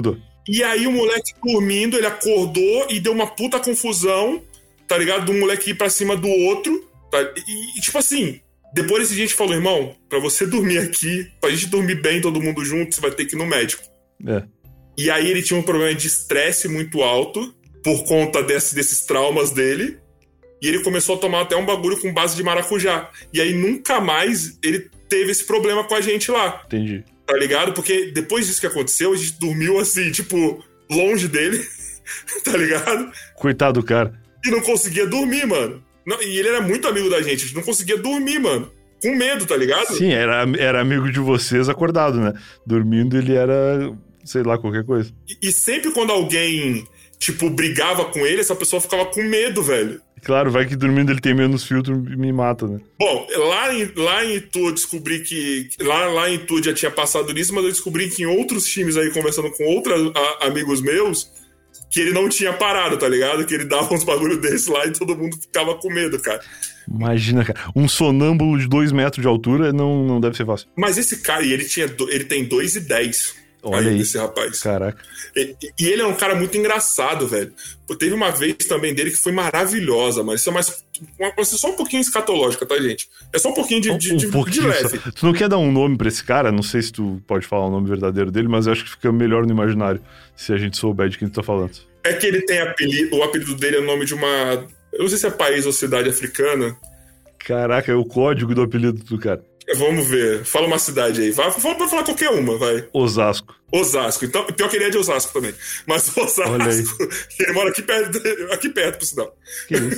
E aí o moleque dormindo, ele acordou e deu uma puta confusão, tá ligado? Do moleque ir pra cima do outro, tá? E, e tipo assim, depois esse dia a gente falou, irmão, pra você dormir aqui, pra gente dormir bem todo mundo junto, você vai ter que ir no médico. É. E aí ele tinha um problema de estresse muito alto, por conta desse, desses traumas dele, e ele começou a tomar até um bagulho com base de maracujá. E aí nunca mais ele teve esse problema com a gente lá. Entendi. Tá ligado? Porque depois disso que aconteceu, a gente dormiu assim, tipo, longe dele, tá ligado? Coitado do cara. E não conseguia dormir, mano. Não, e ele era muito amigo da gente, a gente não conseguia dormir, mano. Com medo, tá ligado? Sim, era, era amigo de vocês acordado, né? Dormindo ele era, sei lá, qualquer coisa. E, e sempre quando alguém, tipo, brigava com ele, essa pessoa ficava com medo, velho. Claro, vai que dormindo ele tem menos filtro e me mata, né? Bom, lá em, lá em Itu eu descobri que... Lá, lá em Itu já tinha passado nisso, mas eu descobri que em outros times aí, conversando com outros a, amigos meus, que ele não tinha parado, tá ligado? Que ele dava uns bagulho desse lá e todo mundo ficava com medo, cara. Imagina, cara. Um sonâmbulo de dois metros de altura não, não deve ser fácil. Mas esse cara, e ele, tinha, ele tem dois e dez. Olha aí, esse rapaz. Caraca. E, e ele é um cara muito engraçado, velho. Teve uma vez também dele que foi maravilhosa, mas isso é mais... Uma coisa só um pouquinho escatológica, tá, gente? É só um pouquinho de, de, um de, pouquinho de leve. Só. Tu não quer dar um nome pra esse cara? Não sei se tu pode falar o nome verdadeiro dele, mas eu acho que fica melhor no imaginário se a gente souber de quem tu tá falando. É que ele tem apelido... O apelido dele é o nome de uma... Eu não sei se é país ou cidade africana. Caraca, é o código do apelido do cara. Vamos ver. Fala uma cidade aí. Vai, pode falar qualquer uma, vai. Osasco. Osasco. Então, pior que ele é de Osasco também. Mas Osasco, ele mora aqui perto, aqui perto, por sinal. Que isso?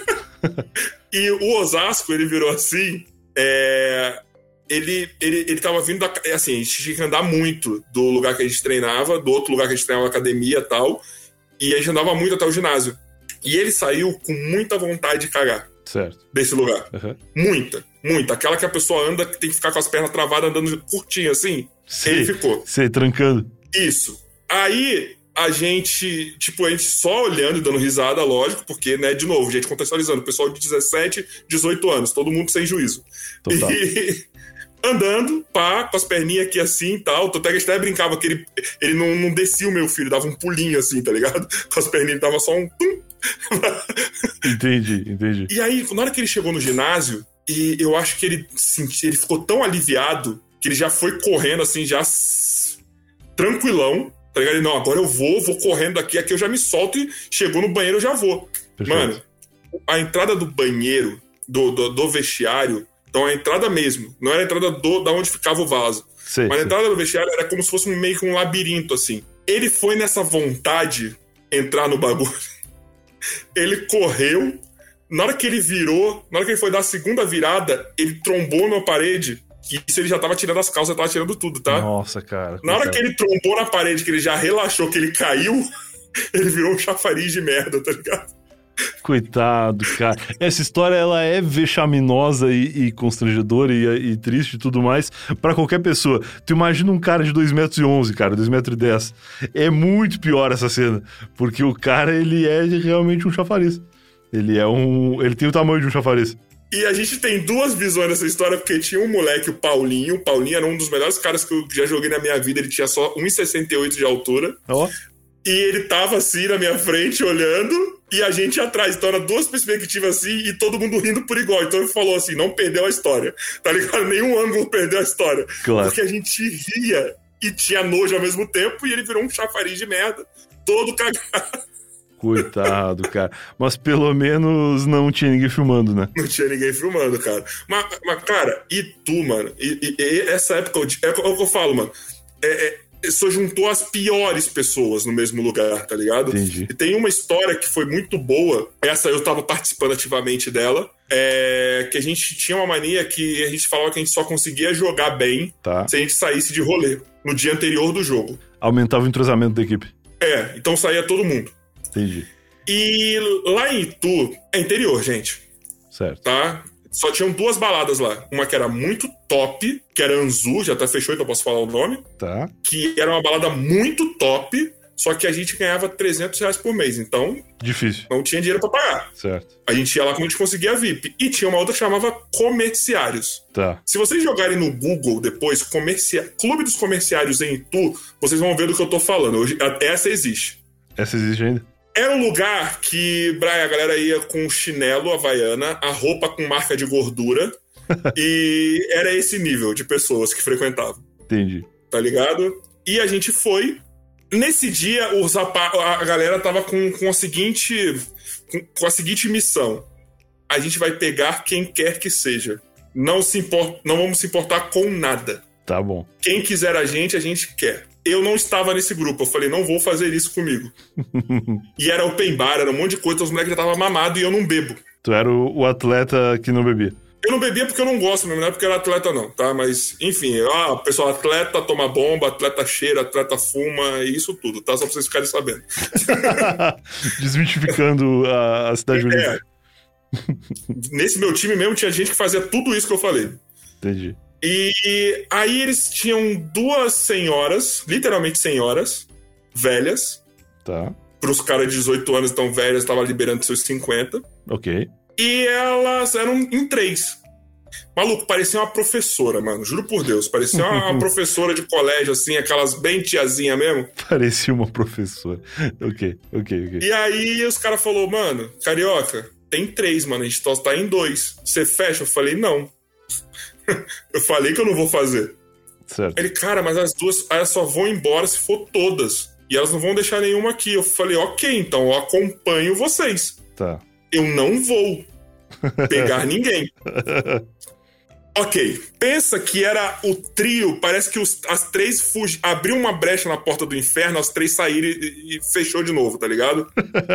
E o Osasco, ele virou assim... É... Ele, ele, ele tava vindo da... Assim, a gente tinha que andar muito do lugar que a gente treinava, do outro lugar que a gente treinava, academia e tal. E a gente andava muito até o ginásio. E ele saiu com muita vontade de cagar. Certo. Desse lugar. Uhum. Muita, muita. Aquela que a pessoa anda, que tem que ficar com as pernas travadas, andando curtinho assim. Sei, ele ficou. Sei, trancando. Isso. Aí, a gente, tipo, a gente só olhando e dando risada, lógico, porque, né, de novo, gente, contextualizando, pessoal de dezessete, dezoito anos, todo mundo sem juízo. Total. E andando, pá, com as perninhas aqui assim e tal. Até que a gente até brincava que ele, ele não, não descia o meu filho, dava um pulinho assim, tá ligado? Com as perninhas, dava só um... Tum. Entendi, entendi. E aí, na hora que ele chegou no ginásio, e eu acho que ele, senti, ele ficou tão aliviado que ele já foi correndo assim, já s... tranquilão, tá ligado? Ele, não, agora eu vou, vou correndo daqui, aqui eu já me solto e chegou no banheiro eu já vou. Perfeito. Mano, a entrada do banheiro, do, do, do vestiário, então a entrada mesmo, não era a entrada do, da onde ficava o vaso. Sei, mas a sei. entrada do vestiário era como se fosse um, meio que um labirinto, assim. Ele foi nessa vontade entrar no bagulho. Ele correu, na hora que ele virou, na hora que ele foi dar a segunda virada, ele trombou na parede, e isso ele já tava tirando as calças, tava tirando tudo, tá? Nossa, cara. Na hora cara. que ele trombou na parede, que ele já relaxou, que ele caiu, ele virou um chafariz de merda, tá ligado? Coitado, cara. Essa história, ela é vexaminosa e, e constrangedora e, e triste e tudo mais pra qualquer pessoa. Tu imagina um cara de dois metros e onze, cara, dois metros e dez. É muito pior essa cena, porque o cara, ele é realmente um chafariz. Ele é um... Ele tem o tamanho de um chafariz. E a gente tem duas visões dessa história, porque tinha um moleque, o Paulinho. O Paulinho era um dos melhores caras que eu já joguei na minha vida. Ele tinha só um e sessenta e oito de altura. Ó. Oh. E ele tava assim na minha frente, olhando, e a gente atrás. Então, eram duas perspectivas assim, e todo mundo rindo por igual. Então, ele falou assim, não perdeu a história. Tá ligado? Nenhum ângulo perdeu a história. Claro. Porque a gente ria e tinha nojo ao mesmo tempo, e ele virou um chafariz de merda, todo cagado. Coitado, cara. Mas pelo menos não tinha ninguém filmando, né? Não tinha ninguém filmando, cara. Mas, mas cara, e tu, mano? E, e, e essa época, é o que eu falo, mano. É... é só juntou as piores pessoas no mesmo lugar, tá ligado? Entendi. E tem uma história que foi muito boa, essa eu tava participando ativamente dela, é que a gente tinha uma mania que a gente falava que a gente só conseguia jogar bem tá. se a gente saísse de rolê no dia anterior do jogo. Aumentava o entrosamento da equipe. É, então saía todo mundo. Entendi. E lá em Itu, é interior, gente. Certo. Tá? Só tinham duas baladas lá. Uma que era muito top, que era Anzu, já até fechou, então eu posso falar o nome. Tá. Que era uma balada muito top, Só que a gente ganhava trezentos reais por mês, então... Difícil. Não tinha dinheiro pra pagar. Certo. A gente ia lá quando a gente conseguia V I P. E tinha uma outra que chamava comerciários. Tá. Se vocês jogarem no Google depois, comercia... Clube dos Comerciários em Itu, vocês vão ver do que eu tô falando. Hoje, essa existe. Essa existe ainda? Era um lugar que, Brian, a galera ia com chinelo havaiana, a roupa com marca de gordura, e era esse nível de pessoas que frequentavam. Entendi. Tá ligado? E a gente foi... Nesse dia, os rapa- a galera tava com, com, a seguinte, com, com a seguinte missão. A gente vai pegar quem quer que seja. Não, se import, não vamos se importar com nada. Tá bom. Quem quiser a gente, a gente quer. Eu não estava nesse grupo. Eu falei, não vou fazer isso comigo. E era open bar, era um monte de coisa. Os moleques já estavam mamados e eu não bebo. Tu era o, o atleta que não bebia. Eu não bebia porque eu não gosto mesmo, não é porque eu era atleta não, tá? Mas, enfim, ah, o pessoal atleta toma bomba, atleta cheira, atleta fuma, e isso tudo, tá? Só pra vocês ficarem sabendo. Desmitificando a, a cidade é, unida. Nesse meu time mesmo tinha gente que fazia tudo isso que eu falei. Entendi. E aí eles tinham duas senhoras, literalmente senhoras, velhas. Tá. Pros caras de dezoito anos tão velhas, tava liberando seus cinquenta. Ok. E elas eram em três. Maluco, parecia uma professora, mano. Juro por Deus. Parecia uma professora de colégio, assim, aquelas bem tiazinha mesmo. Parecia uma professora. Ok, ok, ok. E aí os caras falaram, mano, carioca, tem três, mano. A gente só tá em dois. Você fecha? Eu falei, não. Eu falei que eu não vou fazer. Certo. Ele, cara, mas as duas elas só vão embora se for todas. E elas não vão deixar nenhuma aqui. Eu falei, ok, então eu acompanho vocês. Tá. Eu não vou pegar ninguém. Ok, pensa que era o trio, parece que os, as três fug... abriu uma brecha na porta do inferno, as três saíram e, e fechou de novo, tá ligado?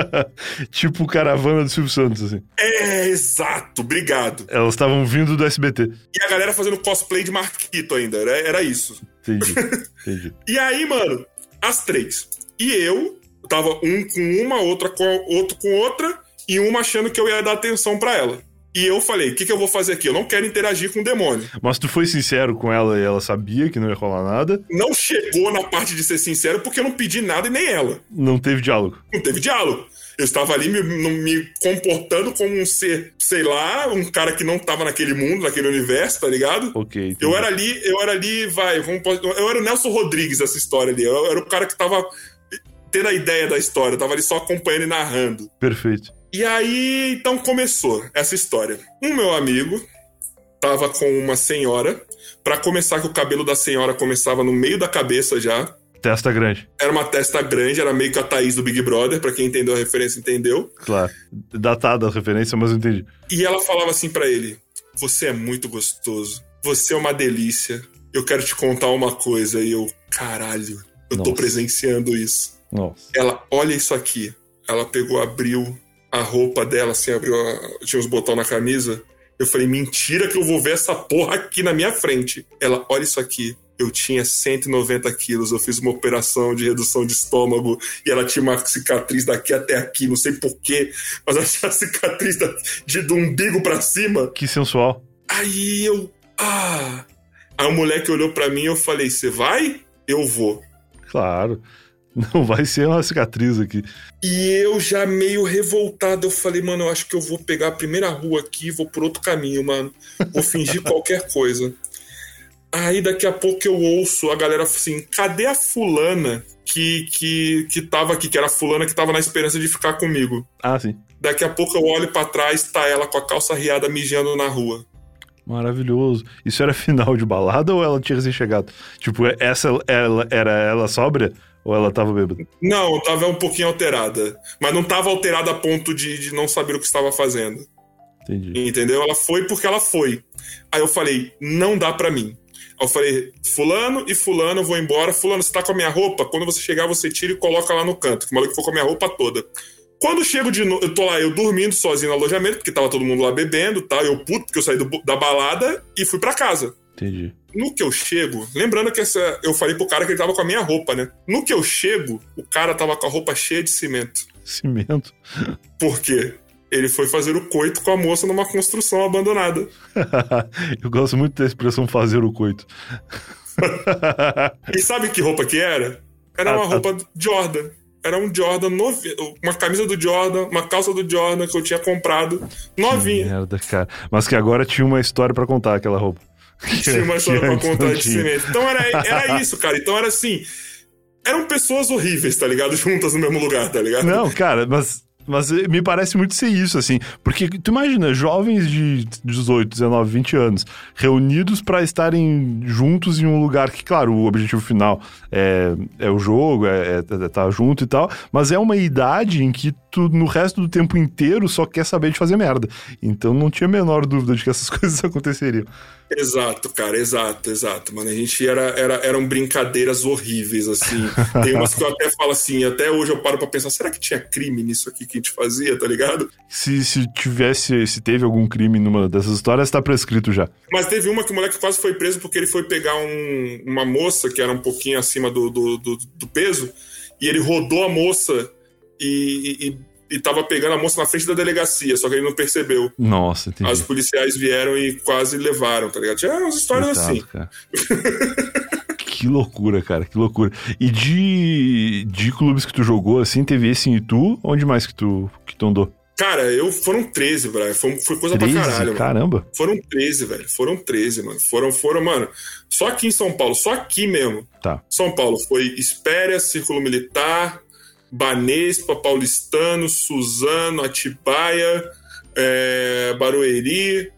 Tipo caravana do Silvio Santos, assim. É, exato, obrigado. Elas estavam vindo do S B T. E a galera fazendo cosplay de Marquito ainda, era, era isso. Entendi, entendi. E aí, mano, as três. E eu, tava um com uma, outra com outro com outra, e uma achando que eu ia dar atenção pra ela. E eu falei, o que, que eu vou fazer aqui? Eu não quero interagir com o demônio. Mas tu foi sincero com ela e ela sabia que não ia rolar nada? Não chegou na parte de ser sincero porque eu não pedi nada e nem ela. Não teve diálogo? Não teve diálogo. Eu estava ali me, me comportando como um ser, sei lá, um cara que não estava naquele mundo, naquele universo, tá ligado? Ok. Entendi. Eu era ali, eu era ali, vai, vamos, eu era o Nelson Rodrigues essa história ali. Eu era o cara que tava tendo a ideia da história, eu tava ali só acompanhando e narrando. Perfeito. E aí, então começou essa história. Um meu amigo tava com uma senhora. Pra começar, que o cabelo da senhora começava no meio da cabeça já. Testa grande. Era uma testa grande, era meio que a Thaís do Big Brother. Pra quem entendeu a referência, entendeu. Claro. Datada a referência, mas eu entendi. E ela falava assim pra ele: você é muito gostoso. Você é uma delícia. Eu quero te contar uma coisa. E eu, caralho, eu Nossa. tô presenciando isso. Nossa. Ela, olha isso aqui. Ela pegou, abriu a roupa dela, assim, abriu a... tinha uns botões na camisa. Eu falei, mentira que eu vou ver essa porra aqui na minha frente. Ela, olha isso aqui. Eu tinha cento e noventa quilos, eu fiz uma operação de redução de estômago e ela tinha uma cicatriz daqui até aqui, não sei porquê, mas ela tinha a cicatriz da... de, do umbigo pra cima. Que sensual. Aí eu... Ah... Aí o moleque olhou pra mim e eu falei, você vai? Eu vou. Claro. Não vai ser uma cicatriz aqui. E eu já meio revoltado, eu falei, mano, eu acho que eu vou pegar a primeira rua aqui e vou por outro caminho, mano. Vou fingir qualquer coisa. Aí daqui a pouco eu ouço a galera assim, cadê a fulana que, que, que tava aqui, que era a fulana que tava na esperança de ficar comigo? Ah, sim. Daqui a pouco eu olho pra trás, tá ela com a calça riada mijando na rua. Maravilhoso. Isso era final de balada ou ela tinha recém-chegado? Tipo, essa ela, era ela sóbria? Ou ela tava bêbada? Não, tava um pouquinho alterada. Mas não tava alterada a ponto de, de não saber o que estava fazendo. Entendi. Entendeu? Ela foi porque ela foi. Aí eu falei, não dá pra mim. Aí eu falei, fulano e fulano, eu vou embora. Fulano, você tá com a minha roupa? Quando você chegar, você tira e coloca lá no canto. Que o maluco foi com a minha roupa toda. Quando eu chego de novo, eu tô lá, eu dormindo sozinho no alojamento, porque tava todo mundo lá bebendo e tal. Eu puto, porque eu saí do, da balada e fui pra casa. Entendi. No que eu chego, lembrando que essa, eu falei pro cara que ele tava com a minha roupa, né? No que eu chego, o cara tava com a roupa cheia de cimento. Cimento? Por quê? Ele foi fazer o coito com a moça numa construção abandonada. Eu gosto muito da expressão fazer o coito. E sabe que roupa que era? Era a, uma roupa a... Jordan. Era um Jordan novinho, uma camisa do Jordan, uma calça do Jordan que eu tinha comprado novinha. Que merda, cara. Mas que agora tinha uma história pra contar aquela roupa. Tinha uma história pra contar de cimento. Então era, era isso, cara. Então era assim... Eram pessoas horríveis, tá ligado? Juntas no mesmo lugar, tá ligado? Não, cara, mas... Mas me parece muito ser isso, assim. Porque tu imagina, jovens de dezoito, dezenove, vinte anos reunidos pra estarem juntos em um lugar que, claro, o objetivo final é, é o jogo, é estar é, tá junto e tal, mas é uma idade em que tu, no resto do tempo inteiro, só quer saber de fazer merda. Então não tinha a menor dúvida de que essas coisas aconteceriam. Exato, cara, exato, exato, mano. A gente era, era, eram brincadeiras horríveis, assim. Tem umas que eu até falo assim, até hoje eu paro pra pensar, será que tinha crime nisso aqui que a gente fazia, tá ligado? Se, se tivesse, se teve algum crime numa dessas histórias, tá prescrito já. Mas teve uma que o moleque quase foi preso porque ele foi pegar um, uma moça que era um pouquinho acima do, do, do, do peso, e ele rodou a moça e... e E tava pegando a moça na frente da delegacia, só que ele não percebeu. Nossa, entendi. Os policiais vieram e quase levaram, tá ligado? Tinha umas histórias Coitado, assim. Cara. Que loucura, cara, que loucura. E de, de clubes que tu jogou, assim, teve esse em Itu? Onde mais que tu, que tu andou? Cara, eu foram treze, velho. Foi, foi coisa treze? Pra caralho, Caramba. Mano. Foram treze, velho. Foram treze, mano. Foram, foram, mano. Só aqui em São Paulo, só aqui mesmo. Tá. São Paulo foi Espéria, Círculo Militar, Banespa, Paulistano, Suzano, Atibaia, é, Barueri.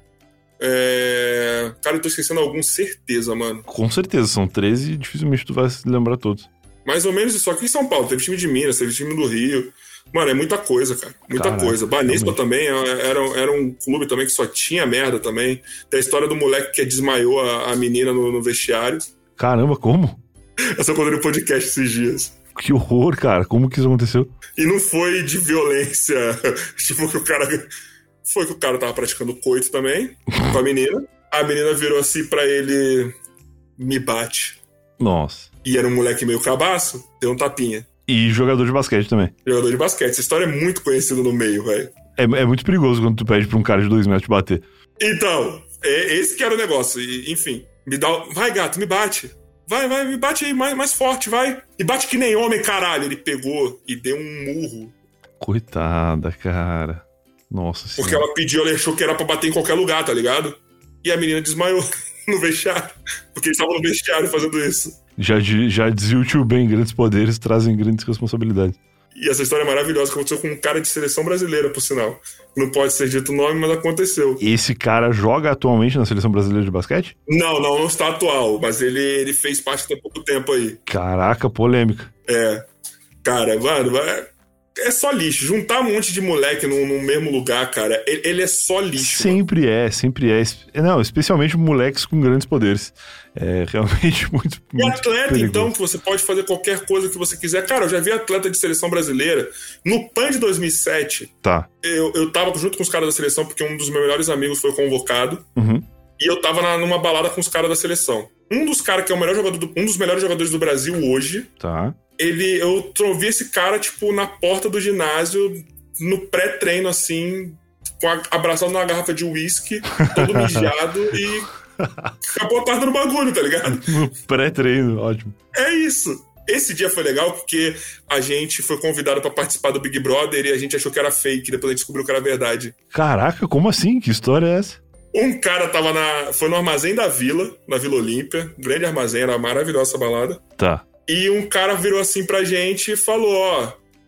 É... Cara, eu tô esquecendo algum, certeza, mano. Com certeza, são treze e dificilmente tu vai se lembrar todos. Mais ou menos isso. Aqui em São Paulo, teve time de Minas, teve time do Rio. Mano, é muita coisa, cara. Muita Caraca, coisa. Banespa também era, era um clube também que só tinha merda também. Tem a história do moleque que desmaiou a, a menina no, no vestiário. Caramba, como? Essa eu contei no podcast esses dias. Que horror, cara. Como que isso aconteceu? E não foi de violência. Tipo, que o cara... Foi que o cara tava praticando coito também com a menina. A menina virou assim pra ele... Me bate. Nossa. E era um moleque meio cabaço. Deu um tapinha. E jogador de basquete também. Jogador de basquete. Essa história é muito conhecida no meio, velho. É, é muito perigoso quando tu pede pra um cara de dois metros te bater. Então, é esse que era o negócio. E, enfim, me dá... Vai, gato, me bate. Vai, vai, me bate aí mais, mais forte, vai. E bate que nem homem, caralho. Ele pegou e deu um murro. Coitada, cara. Nossa senhora. Porque ela pediu, ela achou que era pra bater em qualquer lugar, tá ligado? E a menina desmaiou no vestiário. Porque eles estavam no vestiário fazendo isso. Já, já dizia o tio Ben, grandes poderes trazem grandes responsabilidades. E essa história é maravilhosa, aconteceu com um cara de seleção brasileira, por sinal. Não pode ser dito o nome, mas aconteceu. Esse cara joga atualmente na seleção brasileira de basquete? Não, não, não está atual, mas ele, ele fez parte há pouco tempo aí. Caraca, polêmica. É. Cara, mano, é, é só lixo. Juntar um monte de moleque no, no mesmo lugar, cara, ele, ele é só lixo. Sempre mano. é, sempre é. Não, especialmente moleques com grandes poderes. É realmente muito, e muito atleta, perigoso. então, que você pode fazer qualquer coisa que você quiser. Cara, eu já vi atleta de seleção brasileira. No Pan de dois mil e sete, tá. eu, eu tava junto com os caras da seleção, porque um dos meus melhores amigos foi convocado. Uhum. E eu tava na, numa balada com os caras da seleção. Um dos caras que é o melhor jogador do, um dos melhores jogadores do Brasil hoje. Tá. Ele, eu vi esse cara, tipo, na porta do ginásio, no pré-treino, assim, com a, abraçado numa garrafa de uísque, todo mijado e capotado no bagulho, tá ligado? No pré-treino, ótimo. É isso. Esse dia foi legal porque a gente foi convidado pra participar do Big Brother e a gente achou que era fake, depois a gente descobriu que era verdade. Caraca, como assim? Que história é essa? Um cara tava na... Foi no Armazém da Vila, na Vila Olímpia, grande armazém, era maravilhosa essa balada. Tá. E um cara virou assim pra gente e falou, ó...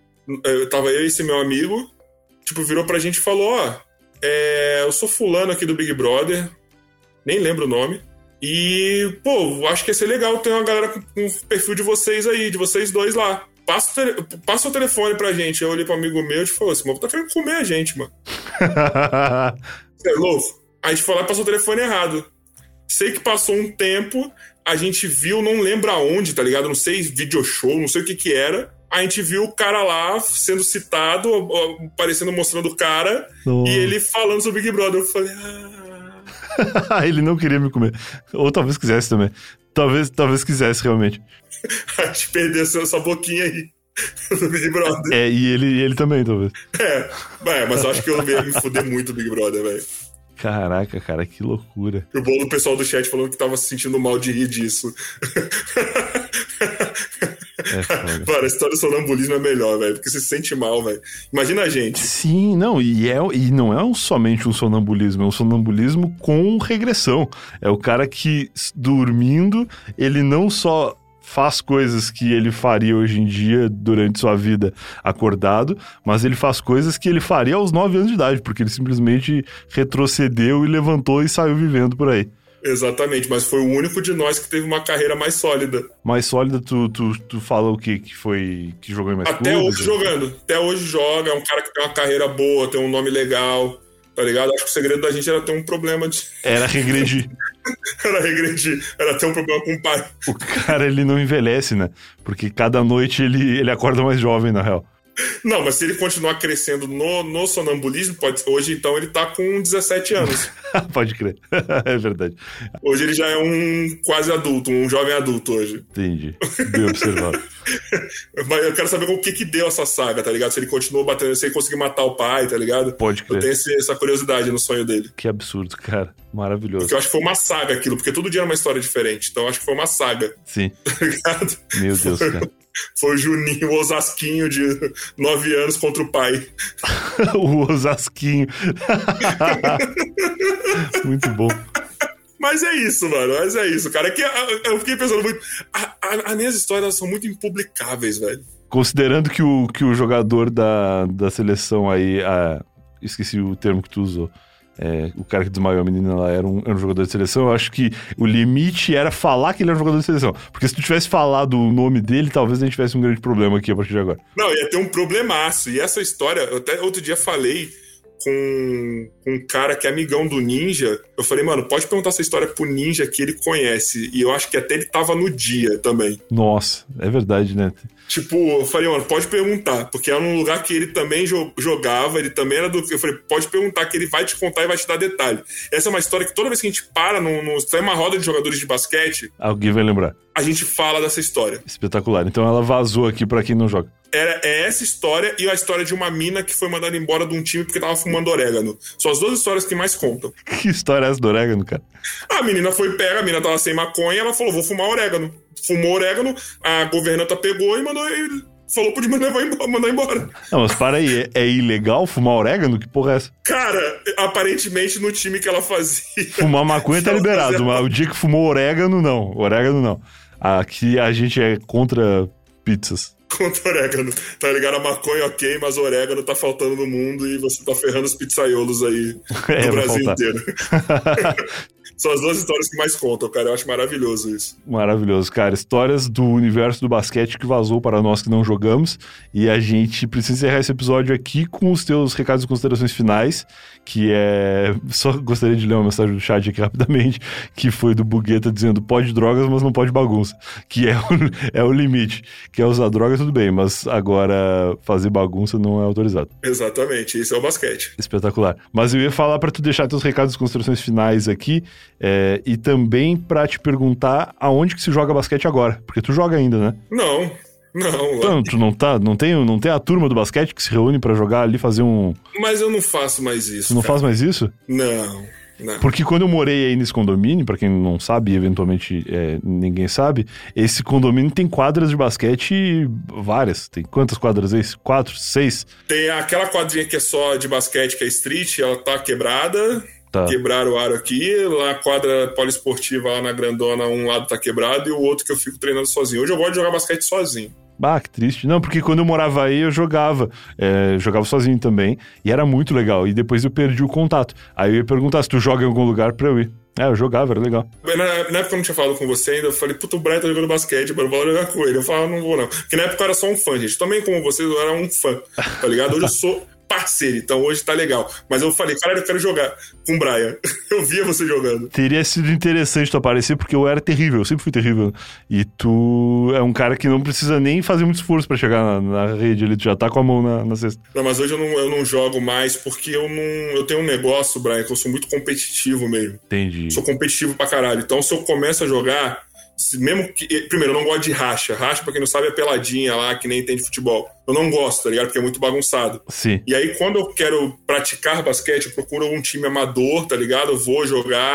Eu tava eu e esse meu amigo, tipo, virou pra gente e falou, ó... É, eu sou fulano aqui do Big Brother, nem lembro o nome, e, pô, acho que ia ser legal ter uma galera com, com o perfil de vocês aí, de vocês dois lá. Passa o, te, passa o telefone pra gente. Eu olhei pro amigo meu e falou assim, mano, tá querendo comer a gente, mano. Você é louco? A gente foi lá e passou o telefone errado. Sei que passou um tempo... A gente viu, não lembro aonde, tá ligado? Não sei, video show, não sei o que que era. A gente viu o cara lá sendo citado, aparecendo, mostrando o cara, oh. e ele falando sobre o Big Brother. Eu falei, ah... Ele não queria me comer. Ou talvez quisesse também. Talvez, talvez quisesse, realmente. A gente perdeu essa boquinha aí do Big Brother. É, e ele, e ele também, talvez. É, é, mas eu acho que eu ia me foder muito do Big Brother, velho. Caraca, cara, que loucura. O bom do pessoal do chat falando que tava se sentindo mal de rir disso. É foda. Mano, a história do sonambulismo é melhor, velho, porque você se sente mal, velho. Imagina a gente. Sim, não, e, é, e não é um, somente um sonambulismo, é um sonambulismo com regressão. É o cara que, dormindo, ele não só faz coisas que ele faria hoje em dia durante sua vida acordado, mas ele faz coisas que ele faria aos nove anos de idade, porque ele simplesmente retrocedeu e levantou e saiu vivendo por aí. Exatamente, mas foi o único de nós que teve uma carreira mais sólida. Mais sólida, tu, tu, tu fala o quê? Que foi, que jogou em mais Até clubes, hoje jogando, até hoje joga, é um cara que tem uma carreira boa, tem um nome legal, tá ligado? Acho que o segredo da gente era ter um problema de... Era regredir. Era regredir, era ter um problema com o pai. O cara, ele não envelhece, né? Porque cada noite ele, ele acorda mais jovem, na real. Não, mas se ele continuar crescendo no, no sonambulismo, pode, hoje então ele tá com dezessete anos. Pode crer, é verdade. Hoje ele já é um quase adulto, um jovem adulto hoje. Entendi, bem observado. Mas eu quero saber o que que deu essa saga, tá ligado? Se ele continuou batendo, se ele conseguiu matar o pai, tá ligado? Pode crer. Eu tenho esse, essa curiosidade no sonho dele. Que absurdo, cara, maravilhoso. Porque eu acho que foi uma saga aquilo, porque todo dia era uma história diferente, então eu acho que foi uma saga. Sim. Tá ligado? Meu Deus, foi, cara. Foi o Juninho, o Osasquinho de nove anos contra o pai. O Osasquinho. Muito bom. Mas é isso, mano. Mas é isso, cara. É que eu fiquei pensando muito. A, a, as minhas histórias são muito impublicáveis, velho. Considerando que o, que o jogador da, da seleção aí. A, esqueci o termo que tu usou. É, o cara que desmaiou a menina lá era um, era um jogador de seleção. Eu acho que o limite era falar que ele era um jogador de seleção. Porque se tu tivesse falado o nome dele, talvez a gente tivesse um grande problema aqui a partir de agora. Não, ia ter um problemaço. E essa história, eu até outro dia falei com, com um cara que é amigão do Ninja. Eu falei, mano, pode perguntar essa história pro Ninja que ele conhece. E eu acho que até ele tava no dia também. Nossa, é verdade, né? Tipo, eu falei, mano, pode perguntar, porque era um lugar que ele também jo- jogava, ele também era do... Eu falei, pode perguntar que ele vai te contar e vai te dar detalhe. Essa é uma história que toda vez que a gente para num, num, sai uma roda de jogadores de basquete... Alguém vai lembrar. A gente fala dessa história. Espetacular. Então ela vazou aqui pra quem não joga. Era, é essa história e a história de uma mina que foi mandada embora de um time porque tava fumando orégano. São as duas histórias que mais contam. Que história é essa do orégano, cara? A menina foi pega, a menina tava sem maconha, ela falou, vou fumar orégano. Fumou orégano, a governanta pegou e mandou ele. Falou pra me levar embora, mandar embora. Não, mas para aí, é, é ilegal fumar orégano? Que porra é essa? Cara, aparentemente no time que ela fazia... Fumar maconha tá liberado, mas o dia que fumou orégano, não. Orégano, não. Aqui a gente é contra pizzas. Contra orégano. Tá ligado? A maconha ok, mas o orégano tá faltando no mundo e você tá ferrando os pizzaiolos aí do É, vai Brasil faltar. inteiro. São as duas histórias que mais contam, cara. Eu acho maravilhoso isso. Maravilhoso, cara. Histórias do universo do basquete que vazou para nós que não jogamos. E a gente precisa encerrar esse episódio aqui com os teus recados e considerações finais, que é... Só gostaria de ler uma mensagem do chat aqui rapidamente, que foi do Bugueta dizendo pode drogas, mas não pode bagunça. Que é o, é o limite. Quer usar droga, tudo bem, mas agora fazer bagunça não é autorizado. Exatamente. Isso é o basquete. Espetacular. Mas eu ia falar pra tu deixar teus recados e considerações finais aqui, é, e também pra te perguntar aonde que se joga basquete agora, porque tu joga ainda, né? Não, não. Então, tu não tá, não tem, não tem a turma do basquete que se reúne pra jogar ali, fazer um... Mas eu não faço mais isso. Tu não cara. faz mais isso? Não, não. Porque quando eu morei aí nesse condomínio, pra quem não sabe, e eventualmente é, ninguém sabe, esse condomínio tem quadras de basquete várias. Tem quantas quadras aí? Quatro? Seis? Tem aquela quadrinha que é só de basquete, que é street, ela tá quebrada. Tá. Quebraram o aro aqui, lá a quadra poliesportiva lá na grandona, um lado tá quebrado e o outro que eu fico treinando sozinho. Hoje eu gosto de jogar basquete sozinho. Ah, que triste. Não, porque quando eu morava aí, eu jogava. É, jogava sozinho também. E era muito legal. E depois eu perdi o contato. Aí eu ia perguntar se tu joga em algum lugar pra eu ir. É, eu jogava, era legal. Na, na época eu não tinha falado com você ainda, eu falei, puta, o Brian tá jogando basquete, mano, vou lá jogar com ele. Eu falava, não vou não. Porque na época eu era só um fã, gente. Também como vocês, eu era um fã, tá ligado? Hoje eu sou parceiro, então hoje tá legal. Mas eu falei, cara, eu quero jogar com o Brian. Eu via você jogando. Teria sido interessante tu aparecer, porque eu era terrível, eu sempre fui terrível. E tu é um cara que não precisa nem fazer muito esforço pra chegar na, na rede ali, tu já tá com a mão na, na cesta. Não, mas hoje eu não, eu não jogo mais porque eu não. Eu tenho um negócio, Brian, que eu sou muito competitivo mesmo. Entendi. Sou competitivo pra caralho. Então, se eu começo a jogar, se- mesmo que. Primeiro, eu não gosto de racha. Racha, pra quem não sabe, é peladinha lá, que nem tem de futebol. Eu não gosto, tá ligado? Porque é muito bagunçado. Sim. E aí, quando eu quero praticar basquete, eu procuro um time amador, tá ligado? Eu vou jogar,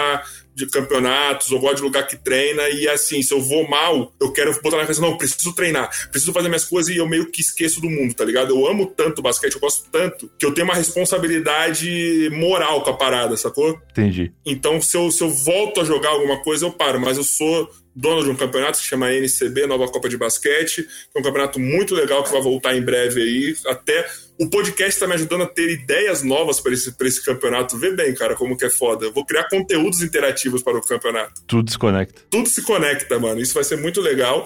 de campeonatos, eu gosto de lugar que treina, e assim, se eu vou mal, eu quero botar na cabeça, não, preciso treinar, preciso fazer minhas coisas, e eu meio que esqueço do mundo, tá ligado? Eu amo tanto o basquete, eu gosto tanto, que eu tenho uma responsabilidade moral com a parada, sacou? Entendi. Então, se eu, se eu volto a jogar alguma coisa, eu paro, mas eu sou dono de um campeonato que se chama N C B, Nova Copa de Basquete, que é um campeonato muito legal que vai voltar em breve aí, até o podcast tá me ajudando a ter ideias novas para esse, pra esse campeonato. Vê bem, cara, como que é foda. Eu vou criar conteúdos interativos para o campeonato. Tudo se conecta. Tudo se conecta, mano. Isso vai ser muito legal.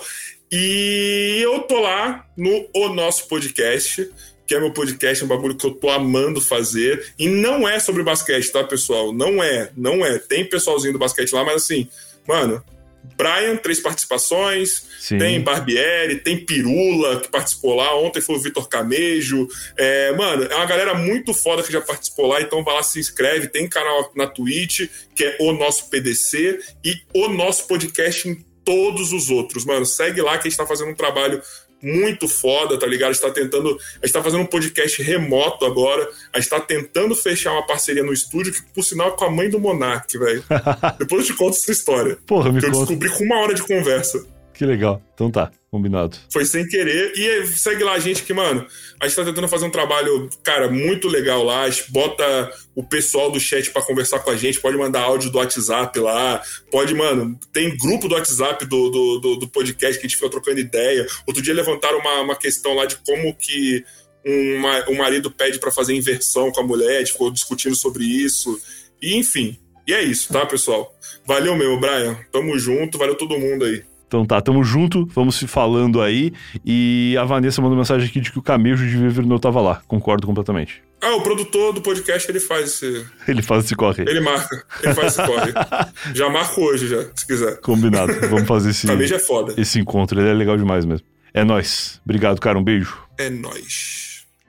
E eu tô lá no O Nosso Podcast, que é meu podcast, é um bagulho que eu tô amando fazer. E não é sobre basquete, tá, pessoal? Não é, não é. Tem pessoalzinho do basquete lá, mas assim, mano... Brian, três participações, Sim. tem Barbieri, tem Pirula, que participou lá, ontem foi o Vitor Camejo, é, mano, é uma galera muito foda que já participou lá, então vai lá, se inscreve, tem canal na Twitch, que é O Nosso P D C, e O Nosso Podcast em todos os outros, mano, segue lá que a gente tá fazendo um trabalho muito foda, tá ligado? A gente tá tentando, a gente tá fazendo um podcast remoto agora, a gente tá tentando fechar uma parceria no estúdio, que por sinal é com a mãe do Monark, velho. Depois eu te conto essa história. Porra, me que conta. eu descobri com uma hora de conversa. Que legal. Então tá, combinado. Foi sem querer. E segue lá a gente que, mano, a gente tá tentando fazer um trabalho, cara, muito legal lá. A gente bota o pessoal do chat pra conversar com a gente. Pode mandar áudio do WhatsApp lá. Pode, mano, tem grupo do WhatsApp do, do, do, do podcast que a gente fica trocando ideia. Outro dia levantaram uma, uma questão lá de como que uma, um marido pede pra fazer inversão com a mulher. A gente ficou discutindo sobre isso. E, enfim. E é isso, tá, pessoal? Valeu mesmo, Brian. Tamo junto. Valeu todo mundo aí. Então tá, tamo junto, vamos se falando aí. E a Vanessa mandou mensagem aqui de que o Camejo de Viver não tava lá. Concordo completamente. Ah, o produtor do podcast, ele faz esse... Ele faz esse corre. Ele marca, ele faz esse corre. Já marco hoje, já, se quiser. Combinado, vamos fazer esse... Camejo é foda. Esse encontro, ele é legal demais mesmo. É nóis. Obrigado, cara, um beijo. É nóis.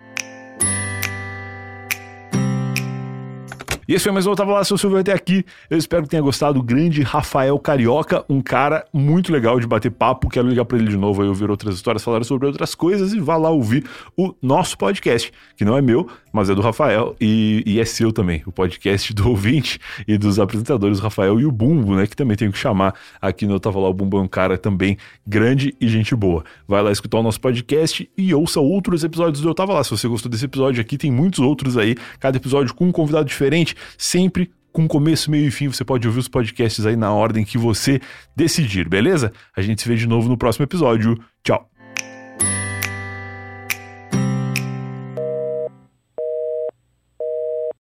E esse foi mais um Eu Tava Lá, seu Silvio até aqui. Eu espero que tenha gostado. O grande Rafael Carioca, um cara muito legal de bater papo. Quero ligar pra ele de novo aí, ouvir outras histórias, falar sobre outras coisas e vá lá ouvir o nosso podcast, que não é meu, mas é do Rafael e, e é seu também. O podcast do ouvinte e dos apresentadores, o Rafael e o Bumbo, né, que também tenho que chamar aqui no Eu Tava Lá. O Bumbo é um cara também grande e gente boa. Vai lá escutar o nosso podcast e ouça outros episódios do Eu Tava Lá. Se você gostou desse episódio aqui, tem muitos outros aí, cada episódio com um convidado diferente, sempre com começo, meio e fim. Você pode ouvir os podcasts aí na ordem que você decidir, beleza? A gente se vê de novo no próximo episódio. Tchau!